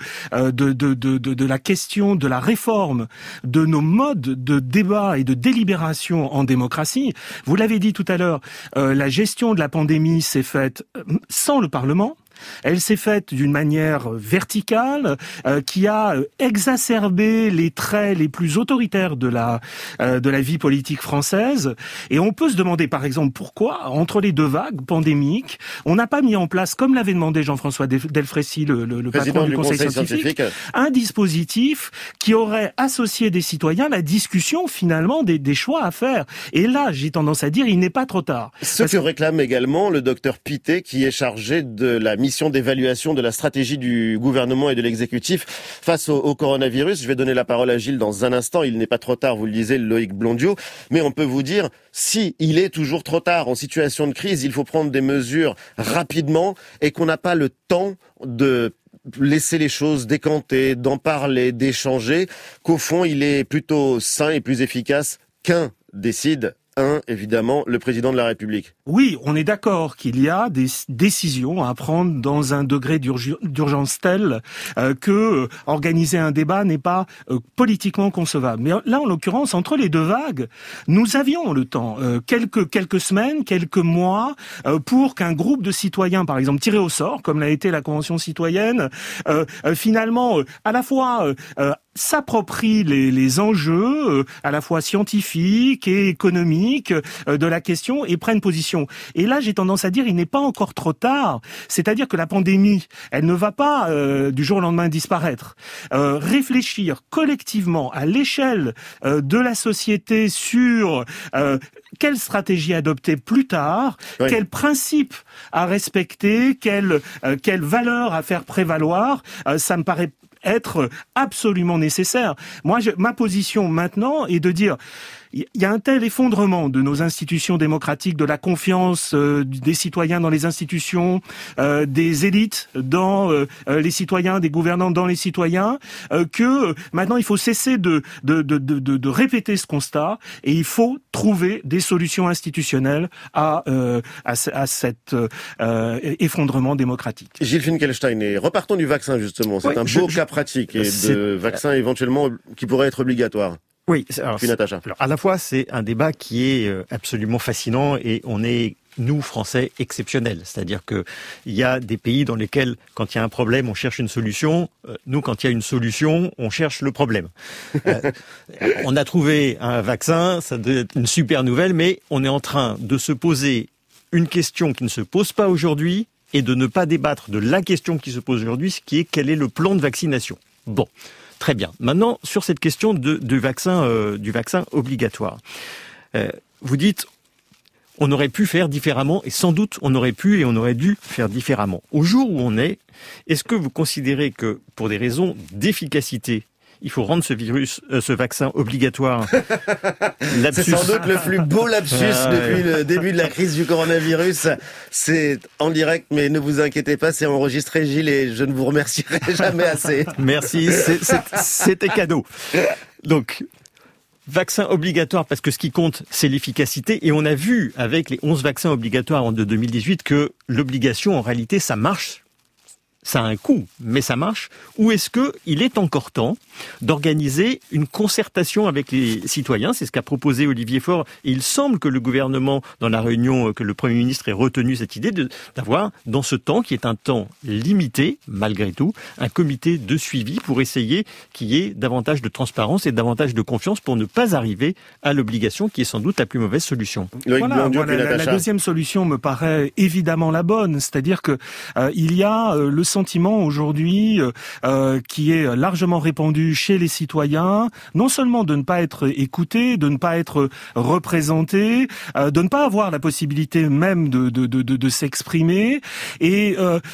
la question de la réforme de nos modes de débat et de délibération en démocratie. Vous l'avez dit tout à l'heure, la gestion de la pandémie s'est faite sans le Parlement. Elle s'est faite d'une manière verticale qui a exacerbé les traits les plus autoritaires de la vie politique française. Et on peut se demander, par exemple, pourquoi, entre les deux vagues pandémiques, on n'a pas mis en place, comme l'avait demandé Jean-François Delfraissy, le patron du Conseil scientifique, un dispositif qui aurait associé des citoyens à la discussion, finalement, des choix à faire. Et là, j'ai tendance à dire, il n'est pas trop tard. Ce que réclame également le docteur Pittet, qui est chargé de la mission d'évaluation de la stratégie du gouvernement et de l'exécutif face au coronavirus. Je vais donner la parole à Gilles dans un instant. Il n'est pas trop tard, vous le disiez, Loïc Blondiau. Mais on peut vous dire, si il est toujours trop tard en situation de crise, il faut prendre des mesures rapidement et qu'on n'a pas le temps de laisser les choses décanter, d'en parler, d'échanger, qu'au fond, il est plutôt sain et plus efficace qu'un décide. Évidemment, le président de la République. Oui, on est d'accord qu'il y a des décisions à prendre dans un degré d'urgence tel que organiser un débat n'est pas politiquement concevable. Mais là, en l'occurrence, entre les deux vagues, nous avions le temps, quelques semaines, quelques mois, pour qu'un groupe de citoyens, par exemple, tiré au sort, comme l'a été la Convention citoyenne, finalement, à la fois s'approprie les enjeux à la fois scientifiques et économiques de la question et prennent position. Et là, j'ai tendance à dire, il n'est pas encore trop tard. C'est-à-dire que la pandémie, elle ne va pas du jour au lendemain disparaître. Réfléchir collectivement à l'échelle de la société sur quelle stratégie adopter plus tard, oui, quels principes à respecter, quelles valeurs à faire prévaloir, ça me paraît être absolument nécessaire. Moi, ma position maintenant est de dire, il y a un tel effondrement de nos institutions démocratiques, de la confiance des citoyens dans les institutions, des élites dans les citoyens, des gouvernants dans les citoyens, que maintenant il faut cesser de répéter ce constat et il faut trouver des solutions institutionnelles à cet effondrement démocratique. Gilles Finkelstein, et repartons du vaccin justement. C'est un beau cas pratique et de vaccin éventuellement qui pourrait être obligatoire. Oui, alors à la fois c'est un débat qui est absolument fascinant et on est, nous, Français, exceptionnels. C'est-à-dire que il y a des pays dans lesquels, quand il y a un problème, on cherche une solution. Nous, quand il y a une solution, on cherche le problème. On a trouvé un vaccin, ça doit être une super nouvelle, mais on est en train de se poser une question qui ne se pose pas aujourd'hui et de ne pas débattre de la question qui se pose aujourd'hui, ce qui est quel est le plan de vaccination. Bon. Très bien. Maintenant, sur cette question du vaccin obligatoire. Vous dites, on aurait pu faire différemment, et sans doute on aurait pu et on aurait dû faire différemment. Au jour où on est-ce que vous considérez que, pour des raisons d'efficacité, il faut rendre ce vaccin obligatoire? C'est sans doute le plus beau lapsus depuis le début de la crise du coronavirus. C'est en direct, mais ne vous inquiétez pas, c'est enregistré, Gilles, et je ne vous remercierai jamais assez. Merci, c'était cadeau. Donc, vaccin obligatoire, parce que ce qui compte, c'est l'efficacité. Et on a vu, avec les 11 vaccins obligatoires de 2018, que l'obligation, en réalité, ça marche. Ça a un coût, mais ça marche. Ou est-ce qu'il est encore temps d'organiser une concertation avec les citoyens? C'est ce qu'a proposé Olivier Faure. Et il semble que le gouvernement, dans la réunion, que le Premier ministre ait retenu cette idée d'avoir, dans ce temps, qui est un temps limité, malgré tout, un comité de suivi pour essayer qu'il y ait davantage de transparence et davantage de confiance pour ne pas arriver à l'obligation, qui est sans doute la plus mauvaise solution. La deuxième solution me paraît évidemment la bonne. C'est-à-dire que il y a le sentiment aujourd'hui qui est largement répandu chez les citoyens, non seulement de ne pas être écoutés, de ne pas être représentés, de ne pas avoir la possibilité même de s'exprimer, et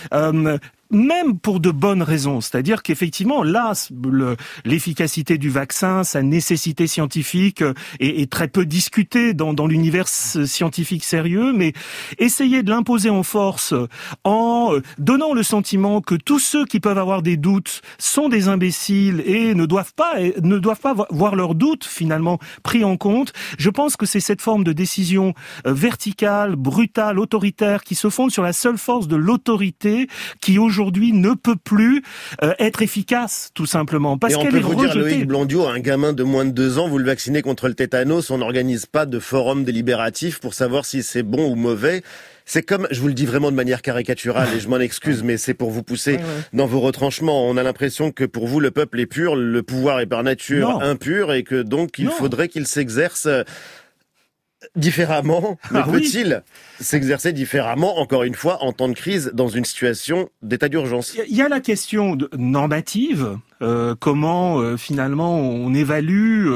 même pour de bonnes raisons. C'est-à-dire qu'effectivement, là, l'efficacité du vaccin, sa nécessité scientifique est très peu discutée dans l'univers scientifique sérieux, mais essayer de l'imposer en force en donnant le sentiment que tous ceux qui peuvent avoir des doutes sont des imbéciles et ne doivent pas voir leurs doutes finalement pris en compte. Je pense que c'est cette forme de décision verticale, brutale, autoritaire, qui se fonde sur la seule force de l'autorité, qui aujourd'hui ne peut plus être efficace, tout simplement. Parce qu'elle est rejetée. Et on peut vous dire, Loïc Blondiot, un gamin de moins de 2 ans, vous le vaccinez contre le tétanos, on n'organise pas de forum délibératif pour savoir si c'est bon ou mauvais. C'est comme, je vous le dis vraiment de manière caricaturale, et je m'en excuse, mais c'est pour vous pousser dans vos retranchements. On a l'impression que pour vous, le peuple est pur, le pouvoir est par nature impur, et que donc il faudrait qu'il s'exerce différemment, mais peut-il s'exercer différemment, encore une fois, en temps de crise, dans une situation d'état d'urgence? Il y a la question normative, comment finalement on évalue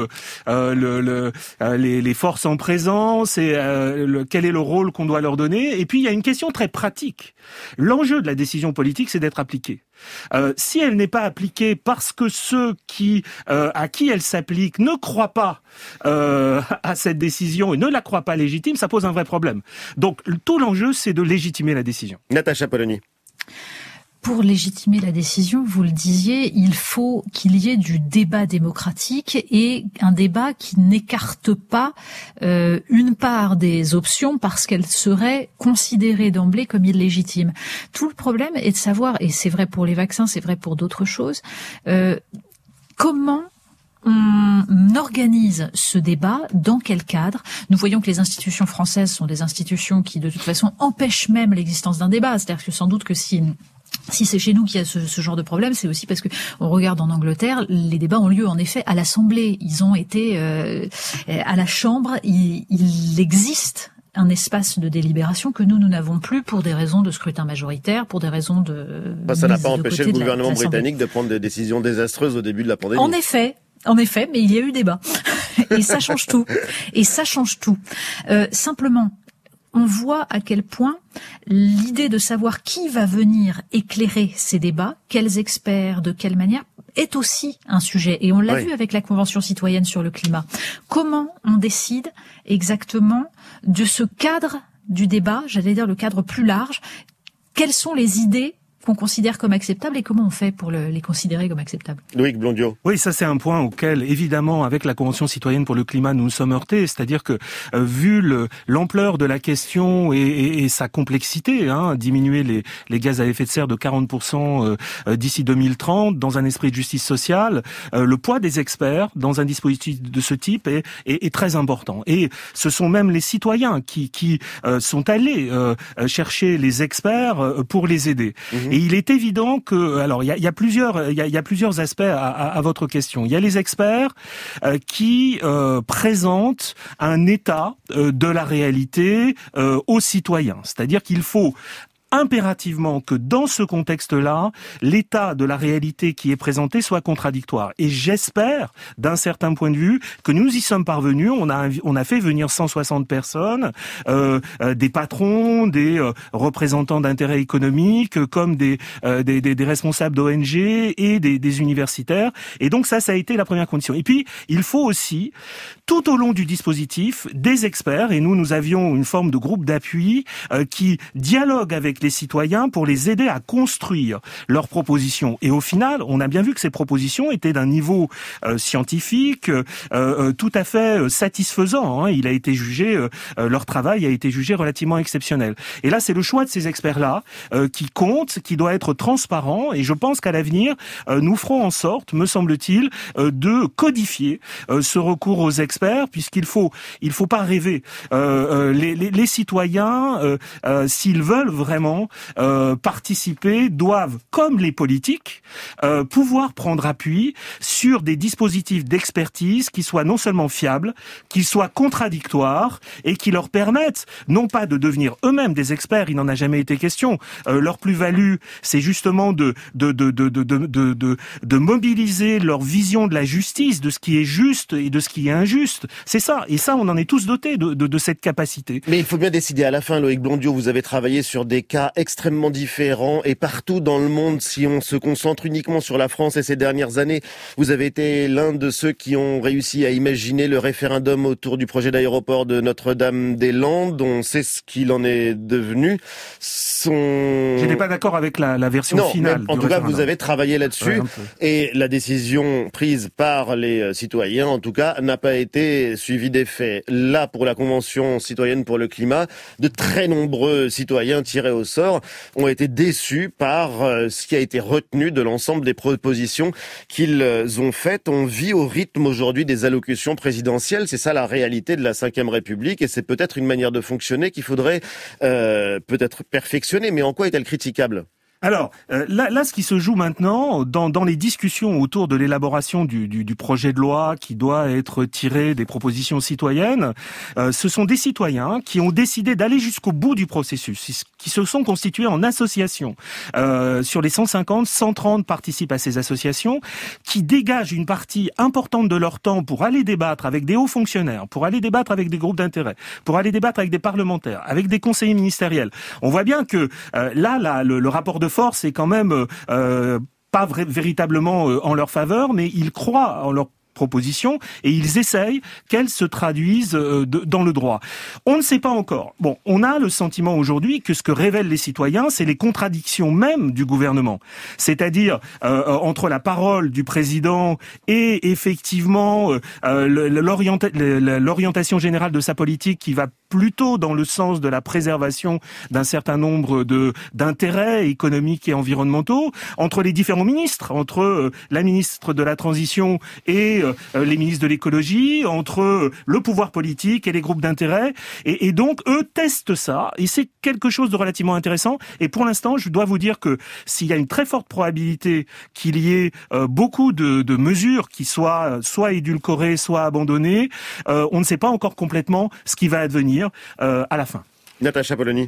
les forces en présence et quel est le rôle qu'on doit leur donner. Et puis il y a une question très pratique. L'enjeu de la décision politique, c'est d'être appliquée. Si elle n'est pas appliquée parce que ceux à qui elle s'applique ne croient pas à cette décision et ne la croient pas légitime, ça pose un vrai problème. Donc tout l'enjeu, c'est de légitimer la décision. Natacha Polony. Pour légitimer la décision, vous le disiez, il faut qu'il y ait du débat démocratique et un débat qui n'écarte pas une part des options parce qu'elles seraient considérées d'emblée comme illégitimes. Tout le problème est de savoir, et c'est vrai pour les vaccins, c'est vrai pour d'autres choses, comment on organise ce débat, dans quel cadre? Nous voyons que les institutions françaises sont des institutions qui, de toute façon, empêchent même l'existence d'un débat. C'est-à-dire que sans doute que si c'est chez nous qu'il y a ce genre de problème, c'est aussi parce que on regarde en Angleterre, les débats ont lieu en effet à l'Assemblée. Ils ont été à la Chambre. Il existe un espace de délibération que nous n'avons plus pour des raisons de scrutin majoritaire, pour des raisons de... Ça n'a pas empêché le gouvernement britannique de prendre des décisions désastreuses au début de la pandémie. En effet, mais il y a eu débat. Et ça change tout. Simplement, on voit à quel point l'idée de savoir qui va venir éclairer ces débats, quels experts, de quelle manière, est aussi un sujet. Et on l'a vu avec la Convention citoyenne sur le climat. Comment on décide exactement de ce cadre du débat, j'allais dire le cadre plus large, quelles sont les idées qu'on considère comme acceptables et comment on fait pour les considérer comme acceptables? Loïc Blondiot. Oui, ça c'est un point auquel, évidemment, avec la Convention citoyenne pour le climat, nous nous sommes heurtés. C'est-à-dire que, vu l'ampleur de la question et sa complexité, diminuer les gaz à effet de serre de 40% d'ici 2030, dans un esprit de justice sociale, le poids des experts dans un dispositif de ce type est très important. Et ce sont même les citoyens qui sont allés chercher les experts pour les aider. Et il est évident que, alors il y a plusieurs aspects à votre question. Il y a les experts qui présentent un état de la réalité aux citoyens. C'est-à-dire qu'il faut impérativement que dans ce contexte-là, l'état de la réalité qui est présenté soit contradictoire. Et j'espère, d'un certain point de vue, que nous y sommes parvenus. On a fait venir 160 personnes, des patrons, des représentants d'intérêts économiques, comme des responsables d'ONG et des universitaires. Et donc ça a été la première condition. Et puis, il faut aussi, tout au long du dispositif, des experts, et nous avions une forme de groupe d'appui qui dialogue avec les citoyens pour les aider à construire leurs propositions. Et au final, on a bien vu que ces propositions étaient d'un niveau scientifique tout à fait satisfaisant. Il a été jugé, leur travail a été jugé relativement exceptionnel. Et là, c'est le choix de ces experts-là qui compte, qui doit être transparent. Et je pense qu'à l'avenir, nous ferons en sorte, me semble-t-il, de codifier ce recours aux experts, puisqu'il faut pas rêver. Les citoyens, s'ils veulent vraiment participer, doivent, comme les politiques, pouvoir prendre appui sur des dispositifs d'expertise qui soient non seulement fiables, qui soient contradictoires et qui leur permettent non pas de devenir eux-mêmes des experts, il n'en a jamais été question. Leur plus-value, c'est justement de mobiliser leur vision de la justice, de ce qui est juste et de ce qui est injuste. C'est ça. Et ça, on en est tous dotés de cette capacité. Mais il faut bien décider à la fin, Loïc Blondiaux, vous avez travaillé sur des cas extrêmement différents et partout dans le monde. Si on se concentre uniquement sur la France et ces dernières années, vous avez été l'un de ceux qui ont réussi à imaginer le référendum autour du projet d'aéroport de Notre-Dame-des-Landes. On sait ce qu'il en est devenu. Je n'étais pas d'accord avec la version finale. En tout cas, vous avez travaillé là-dessus et la décision prise par les citoyens, en tout cas, n'a pas été suivie des faits. Là, pour la Convention citoyenne pour le climat, de très nombreux citoyens tirés au sort ont été déçus par ce qui a été retenu de l'ensemble des propositions qu'ils ont faites. On vit au rythme aujourd'hui des allocutions présidentielles. C'est ça la réalité de la Ve République et c'est peut-être une manière de fonctionner qu'il faudrait peut-être perfectionner. Mais en quoi est-elle critiquable ? Alors, là, ce qui se joue maintenant, dans les discussions autour de l'élaboration du projet de loi qui doit être tiré des propositions citoyennes, ce sont des citoyens qui ont décidé d'aller jusqu'au bout du processus, qui se sont constitués en associations. Sur les 150, 130 participent à ces associations, qui dégagent une partie importante de leur temps pour aller débattre avec des hauts fonctionnaires, pour aller débattre avec des groupes d'intérêt, pour aller débattre avec des parlementaires, avec des conseillers ministériels. On voit bien que là, le rapport de force est quand même pas véritablement en leur faveur, mais ils croient en leur propositions et ils essayent qu'elles se traduisent dans le droit. On ne sait pas encore. Bon, on a le sentiment aujourd'hui que ce que révèlent les citoyens, c'est les contradictions même du gouvernement. C'est-à-dire entre la parole du président et effectivement l'orientation générale de sa politique qui va plutôt dans le sens de la préservation d'un certain nombre d'intérêts économiques et environnementaux, entre les différents ministres, entre la ministre de la Transition et les ministres de l'écologie, entre le pouvoir politique et les groupes d'intérêt, et donc eux testent ça, et c'est quelque chose de relativement intéressant, et pour l'instant, je dois vous dire que s'il y a une très forte probabilité qu'il y ait beaucoup de mesures qui soient soit édulcorées, soit abandonnées, on ne sait pas encore complètement ce qui va advenir à la fin. Natacha Polony.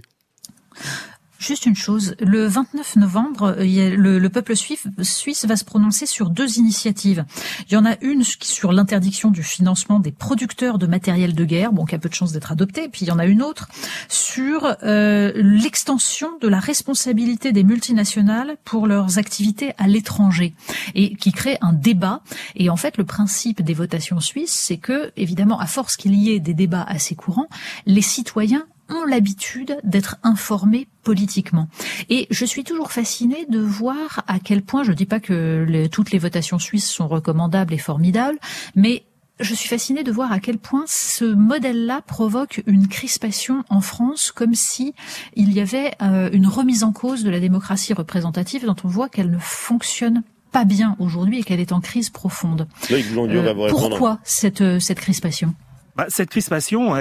Juste une chose, le 29 novembre, le peuple suisse va se prononcer sur 2 initiatives. Il y en a une sur l'interdiction du financement des producteurs de matériel de guerre, qui a peu de chances d'être adoptée, et puis il y en a une autre sur l'extension de la responsabilité des multinationales pour leurs activités à l'étranger, et qui crée un débat. Et en fait, le principe des votations suisses, c'est que, évidemment, à force qu'il y ait des débats assez courants, les citoyens ont l'habitude d'être informés politiquement. Et je suis toujours fascinée de voir à quel point, je ne dis pas que toutes les votations suisses sont recommandables et formidables, mais je suis fascinée de voir à quel point ce modèle-là provoque une crispation en France, comme si il y avait une remise en cause de la démocratie représentative dont on voit qu'elle ne fonctionne pas bien aujourd'hui et qu'elle est en crise profonde. Loïc Blondiaux va vous répondre. Pourquoi cette crispation ? Cette crispation,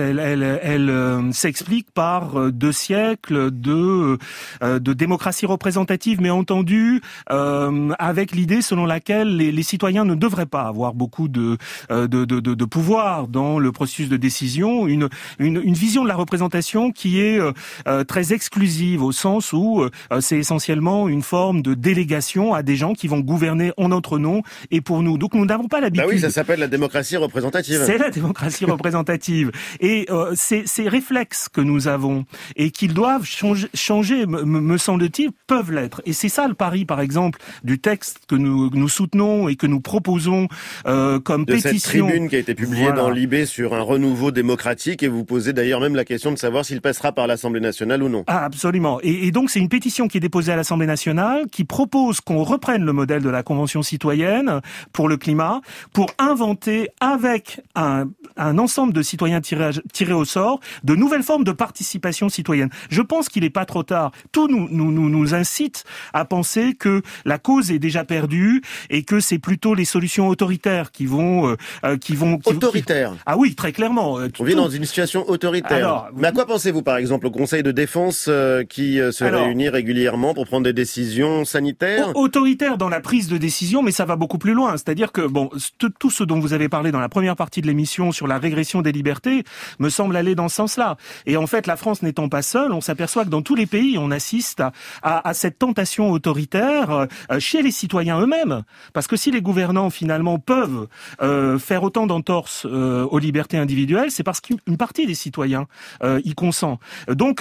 elle s'explique par 2 siècles de démocratie représentative, mais entendue avec l'idée selon laquelle les citoyens ne devraient pas avoir beaucoup de pouvoir dans le processus de décision. Une vision de la représentation qui est très exclusive, au sens où c'est essentiellement une forme de délégation à des gens qui vont gouverner en notre nom et pour nous. Donc nous n'avons pas l'habitude. Bah oui, ça s'appelle la démocratie représentative. C'est la démocratie représentative. Et ces réflexes que nous avons et qu'ils doivent changer, me semble-t-il, peuvent l'être. Et c'est ça le pari, par exemple, du texte que nous soutenons et que nous proposons comme pétition. De cette tribune qui a été publiée dans l'IB sur un renouveau démocratique, et vous posez d'ailleurs même la question de savoir s'il passera par l'Assemblée nationale ou non. Ah, absolument. Et donc c'est une pétition qui est déposée à l'Assemblée nationale qui propose qu'on reprenne le modèle de la Convention citoyenne pour le climat, pour inventer avec un ensemble de citoyens tirés au sort, de nouvelles formes de participation citoyenne. Je pense qu'il n'est pas trop tard. Tout nous incite à penser que la cause est déjà perdue et que c'est plutôt les solutions autoritaires qui vont autoritaires. Ah oui, très clairement. On vit dans une situation autoritaire. Alors, mais à quoi pensez-vous, par exemple, au Conseil de défense qui se réunit régulièrement pour prendre des décisions sanitaires? Autoritaire dans la prise de décision, mais ça va beaucoup plus loin. C'est-à-dire que tout ce dont vous avez parlé dans la première partie de l'émission sur la régression des libertés me semble aller dans ce sens-là. Et en fait, la France n'étant pas seule, on s'aperçoit que dans tous les pays, on assiste à cette tentation autoritaire chez les citoyens eux-mêmes. Parce que si les gouvernants, finalement, peuvent faire autant d'entorses aux libertés individuelles, c'est parce qu'une partie des citoyens y consent. Donc,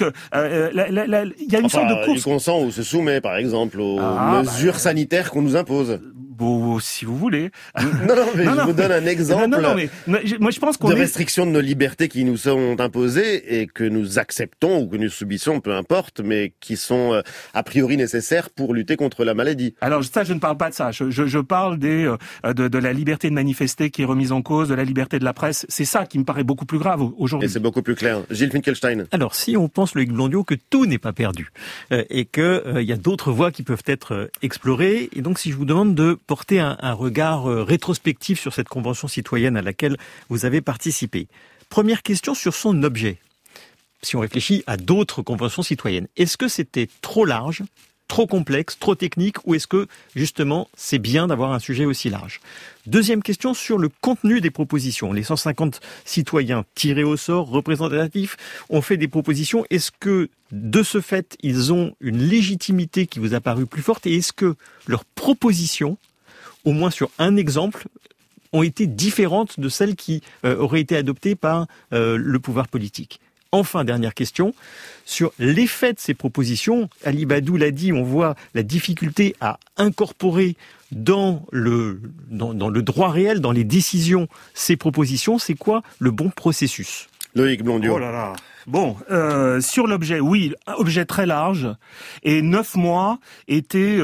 il y a une sorte de course. Il consent ou se soumet, par exemple, aux mesures sanitaires qu'on nous impose. Bon, si vous voulez. Non, mais je vous donne un exemple mais moi, je pense qu'on de restrictions de nos libertés qui nous sont imposées et que nous acceptons ou que nous subissons, peu importe, mais qui sont a priori nécessaires pour lutter contre la maladie. Alors ça, je ne parle pas de ça. Je parle de la liberté de manifester qui est remise en cause, de la liberté de la presse. C'est ça qui me paraît beaucoup plus grave aujourd'hui. Et c'est beaucoup plus clair. Gilles Finkelstein. Alors, si on pense, Loïc Blondiot, que tout n'est pas perdu et que y a d'autres voies qui peuvent être explorées, et donc si je vous demande de porter un regard rétrospectif sur cette convention citoyenne à laquelle vous avez participé. Première question sur son objet. Si on réfléchit à d'autres conventions citoyennes, est-ce que c'était trop large, trop complexe, trop technique, ou est-ce que, justement, c'est bien d'avoir un sujet aussi large? Deuxième question sur le contenu des propositions. Les 150 citoyens tirés au sort, représentatifs, ont fait des propositions. Est-ce que, de ce fait, ils ont une légitimité qui vous a paru plus forte? Et est-ce que leurs propositions, au moins sur un exemple, ont été différentes de celles qui auraient été adoptées par le pouvoir politique? Enfin, dernière question, sur l'effet de ces propositions. Ali Badou l'a dit, on voit la difficulté à incorporer dans le droit réel, dans les décisions, ces propositions. C'est quoi le bon processus? Loïc Blondiot. Oh là là. Bon, sur l'objet, oui, objet très large, et 9 mois étaient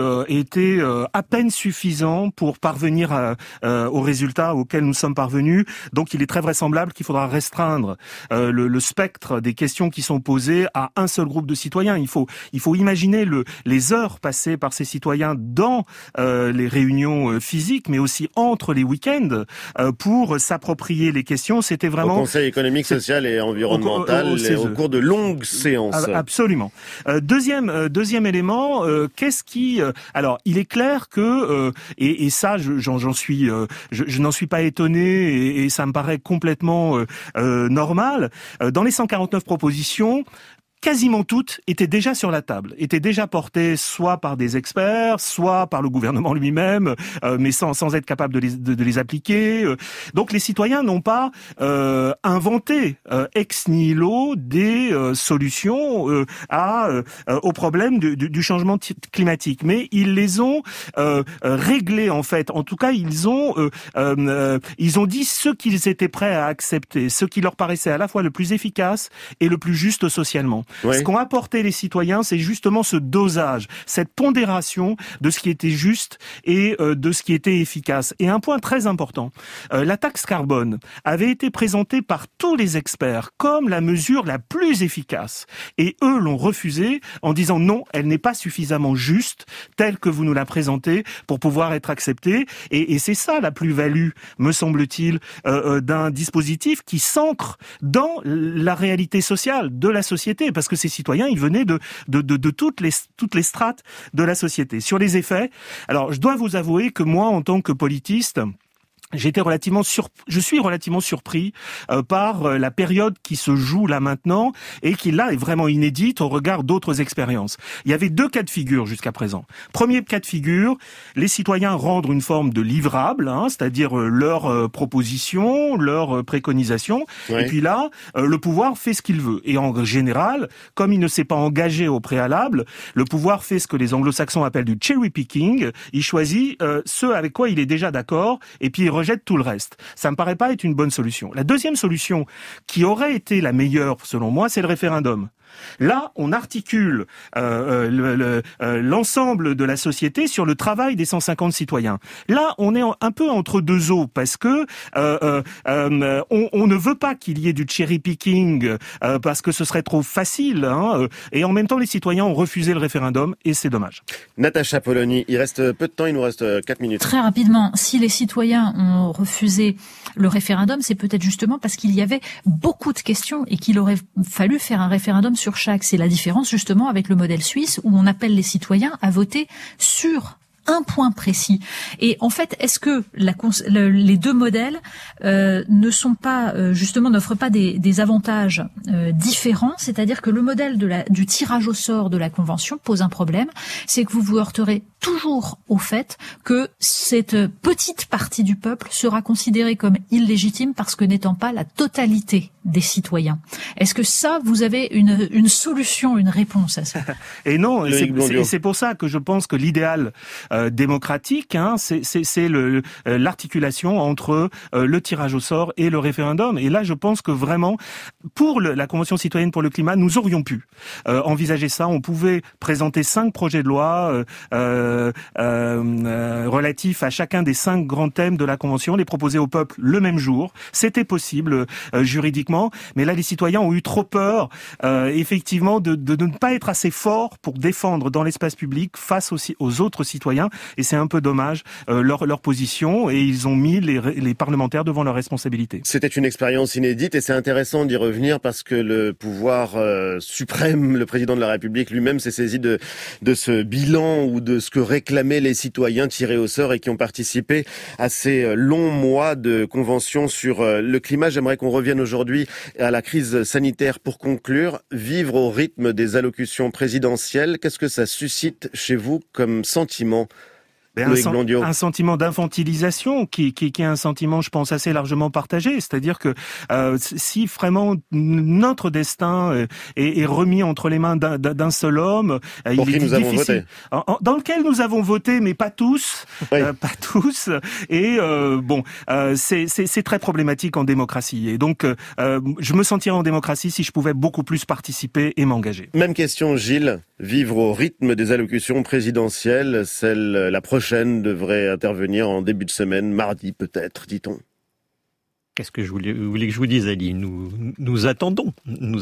à peine suffisants pour parvenir aux résultats auxquels nous sommes parvenus. Donc, il est très vraisemblable qu'il faudra restreindre le spectre des questions qui sont posées à un seul groupe de citoyens. Il faut imaginer les heures passées par ces citoyens dans les réunions physiques, mais aussi entre les week-ends pour s'approprier les questions. C'était vraiment au Conseil économique, social et environnemental. Au cours de longues séances. Absolument. Deuxième élément, qu'est-ce qui... alors, il est clair que, et ça, je n'en suis pas étonné, et ça me paraît complètement normal, dans les 149 propositions, quasiment toutes étaient déjà sur la table, étaient déjà portées soit par des experts, soit par le gouvernement lui-même, mais sans être capable de les appliquer. Donc les citoyens n'ont pas inventé ex nihilo des solutions au problème du changement climatique, mais ils les ont réglés en fait. En tout cas, ils ont dit ce qu'ils étaient prêts à accepter, ce qui leur paraissait à la fois le plus efficace et le plus juste socialement. Oui. Ce qu'ont apporté les citoyens, c'est justement ce dosage, cette pondération de ce qui était juste et de ce qui était efficace. Et un point très important, la taxe carbone avait été présentée par tous les experts comme la mesure la plus efficace. Et eux l'ont refusée en disant non, elle n'est pas suffisamment juste telle que vous nous la présentez pour pouvoir être acceptée. Et c'est ça la plus-value, me semble-t-il, d'un dispositif qui s'ancre dans la réalité sociale de la société, parce que ces citoyens, ils venaient de toutes les strates de la société. Sur les effets, alors je dois vous avouer que moi, en tant que politiste, je suis relativement surpris par la période qui se joue là maintenant et qui là est vraiment inédite au regard d'autres expériences. Il y avait 2 cas de figure jusqu'à présent. Premier cas de figure, les citoyens rendent une forme de livrable, c'est-à-dire leurs propositions, leurs préconisations, oui. Et puis là, le pouvoir fait ce qu'il veut. Et en général, comme il ne s'est pas engagé au préalable, le pouvoir fait ce que les anglo-saxons appellent du cherry picking, il choisit ce avec quoi il est déjà d'accord, et puis il rejette tout le reste. Ça me paraît pas être une bonne solution. La deuxième solution, qui aurait été la meilleure selon moi, c'est le référendum. Là, on articule l'ensemble de la société sur le travail des 150 citoyens. Là, on est un peu entre deux eaux parce que on ne veut pas qu'il y ait du cherry picking parce que ce serait trop facile. Et en même temps, les citoyens ont refusé le référendum et c'est dommage. Natacha Polony, il reste peu de temps, il nous reste 4 minutes. Très rapidement, si les citoyens ont refusé le référendum, c'est peut-être justement parce qu'il y avait beaucoup de questions et qu'il aurait fallu faire un référendum sur chaque. C'est la différence justement avec le modèle suisse où on appelle les citoyens à voter sur un point précis. Et en fait, est-ce que les 2 modèles ne sont pas justement n'offrent pas des avantages différents? C'est-à-dire que le modèle du tirage au sort de la Convention pose un problème, c'est que vous vous heurterez toujours au fait que cette petite partie du peuple sera considérée comme illégitime parce que n'étant pas la totalité des citoyens. Est-ce que ça, vous avez une solution, une réponse à ça? Et non, c'est pour ça que je pense que l'idéal démocratique, c'est l'articulation entre le tirage au sort et le référendum. Et là, je pense que vraiment, pour la Convention citoyenne pour le climat, nous aurions pu envisager ça. On pouvait présenter 5 projets de loi relatifs à chacun des 5 grands thèmes de la Convention, les proposer au peuple le même jour. C'était possible juridiquement, mais là, les citoyens ont eu trop peur, effectivement, de ne pas être assez forts pour défendre dans l'espace public face aussi aux autres citoyens. Et c'est un peu dommage leur position, et ils ont mis les parlementaires devant leurs responsabilités. C'était une expérience inédite et c'est intéressant d'y revenir parce que le pouvoir suprême, le président de la République lui-même s'est saisi de ce bilan ou de ce que réclamaient les citoyens tirés au sort et qui ont participé à ces longs mois de convention sur le climat. J'aimerais qu'on revienne aujourd'hui à la crise sanitaire pour conclure. Vivre au rythme des allocutions présidentielles, qu'est-ce que ça suscite chez vous comme sentiment? Un sentiment d'infantilisation qui est un sentiment, je pense, assez largement partagé. C'est-à-dire que si vraiment notre destin est remis entre les mains d'un seul homme, il est difficile. Dans lequel nous avons voté, mais pas tous, oui. Pas tous. Et c'est très problématique en démocratie. Et donc, je me sentirais en démocratie si je pouvais beaucoup plus participer et m'engager. Même question, Gilles. Vivre au rythme des allocutions présidentielles, la prochaine devrait intervenir en début de semaine, mardi peut-être, dit-on. Qu'est-ce que vous voulez que je vous dise, Ali? Nous attendons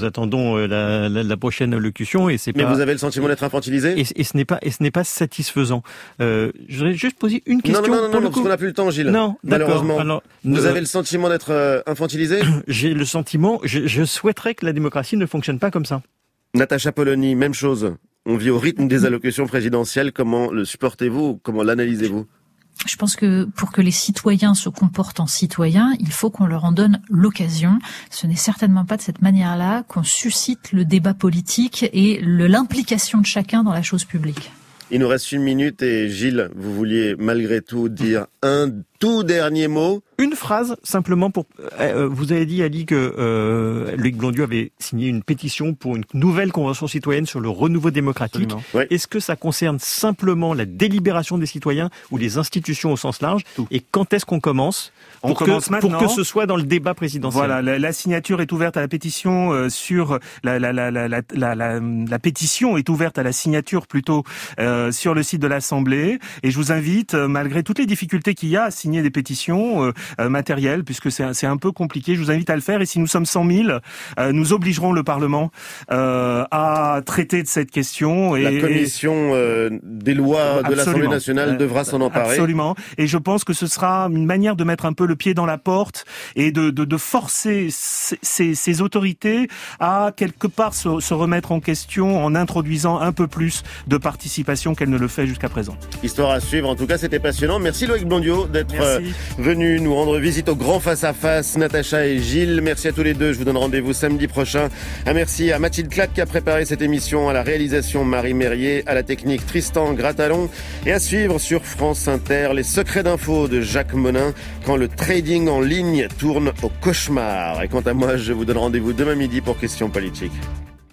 la prochaine allocution et c'est. Mais vous avez le sentiment d'être infantilisé? Et ce n'est pas satisfaisant. Je voudrais juste poser une question. Non, parce qu'on n'a plus le temps, Gilles. Non, malheureusement. Alors, vous avez le sentiment d'être infantilisé? J'ai le sentiment. Je souhaiterais que la démocratie ne fonctionne pas comme ça. Natacha Polony, même chose. On vit au rythme des allocutions présidentielles. Comment le supportez-vous? Comment l'analysez-vous? Je pense que pour que les citoyens se comportent en citoyens, il faut qu'on leur en donne l'occasion. Ce n'est certainement pas de cette manière-là qu'on suscite le débat politique et l'implication de chacun dans la chose publique. Il nous reste 1 minute et Gilles, vous vouliez malgré tout dire un tout dernier mot. Une phrase simplement pour. Vous avez dit, Ali, que Loïc Blondiau avait signé une pétition pour une nouvelle convention citoyenne sur le renouveau démocratique. Ouais. Est-ce que ça concerne simplement la délibération des citoyens ou les institutions au sens large? Et quand est-ce qu'on commence? On commence maintenant. Pour que ce soit dans le débat présidentiel. Voilà, la signature est ouverte à la pétition sur la pétition est ouverte à la signature plutôt sur le site de l'Assemblée. Et je vous invite, malgré toutes les difficultés qu'il y a à signer des pétitions matérielles, puisque c'est un peu compliqué, je vous invite à le faire. Et si nous sommes 100 000, nous obligerons le Parlement à traiter de cette question. La commission des lois de l'Assemblée nationale devra s'en emparer. Absolument. Et je pense que ce sera une manière de mettre un peu le pied dans la porte et de forcer ces autorités à quelque part se remettre en question en introduisant un peu plus de participation qu'elle ne le fait jusqu'à présent. Histoire à suivre. En tout cas, c'était passionnant. Merci Loïc Blondiau d'être venu nous rendre visite au grand face-à-face. Natacha et Gilles, merci à tous les deux. Je vous donne rendez-vous samedi prochain. Un merci à Mathilde Clac qui a préparé cette émission, à la réalisation Marie Merrier, à la technique Tristan Gratalon et à suivre sur France Inter les secrets d'infos de Jacques Monin quand le trading en ligne tourne au cauchemar. Et quant à moi, je vous donne rendez-vous demain midi pour Questions politiques.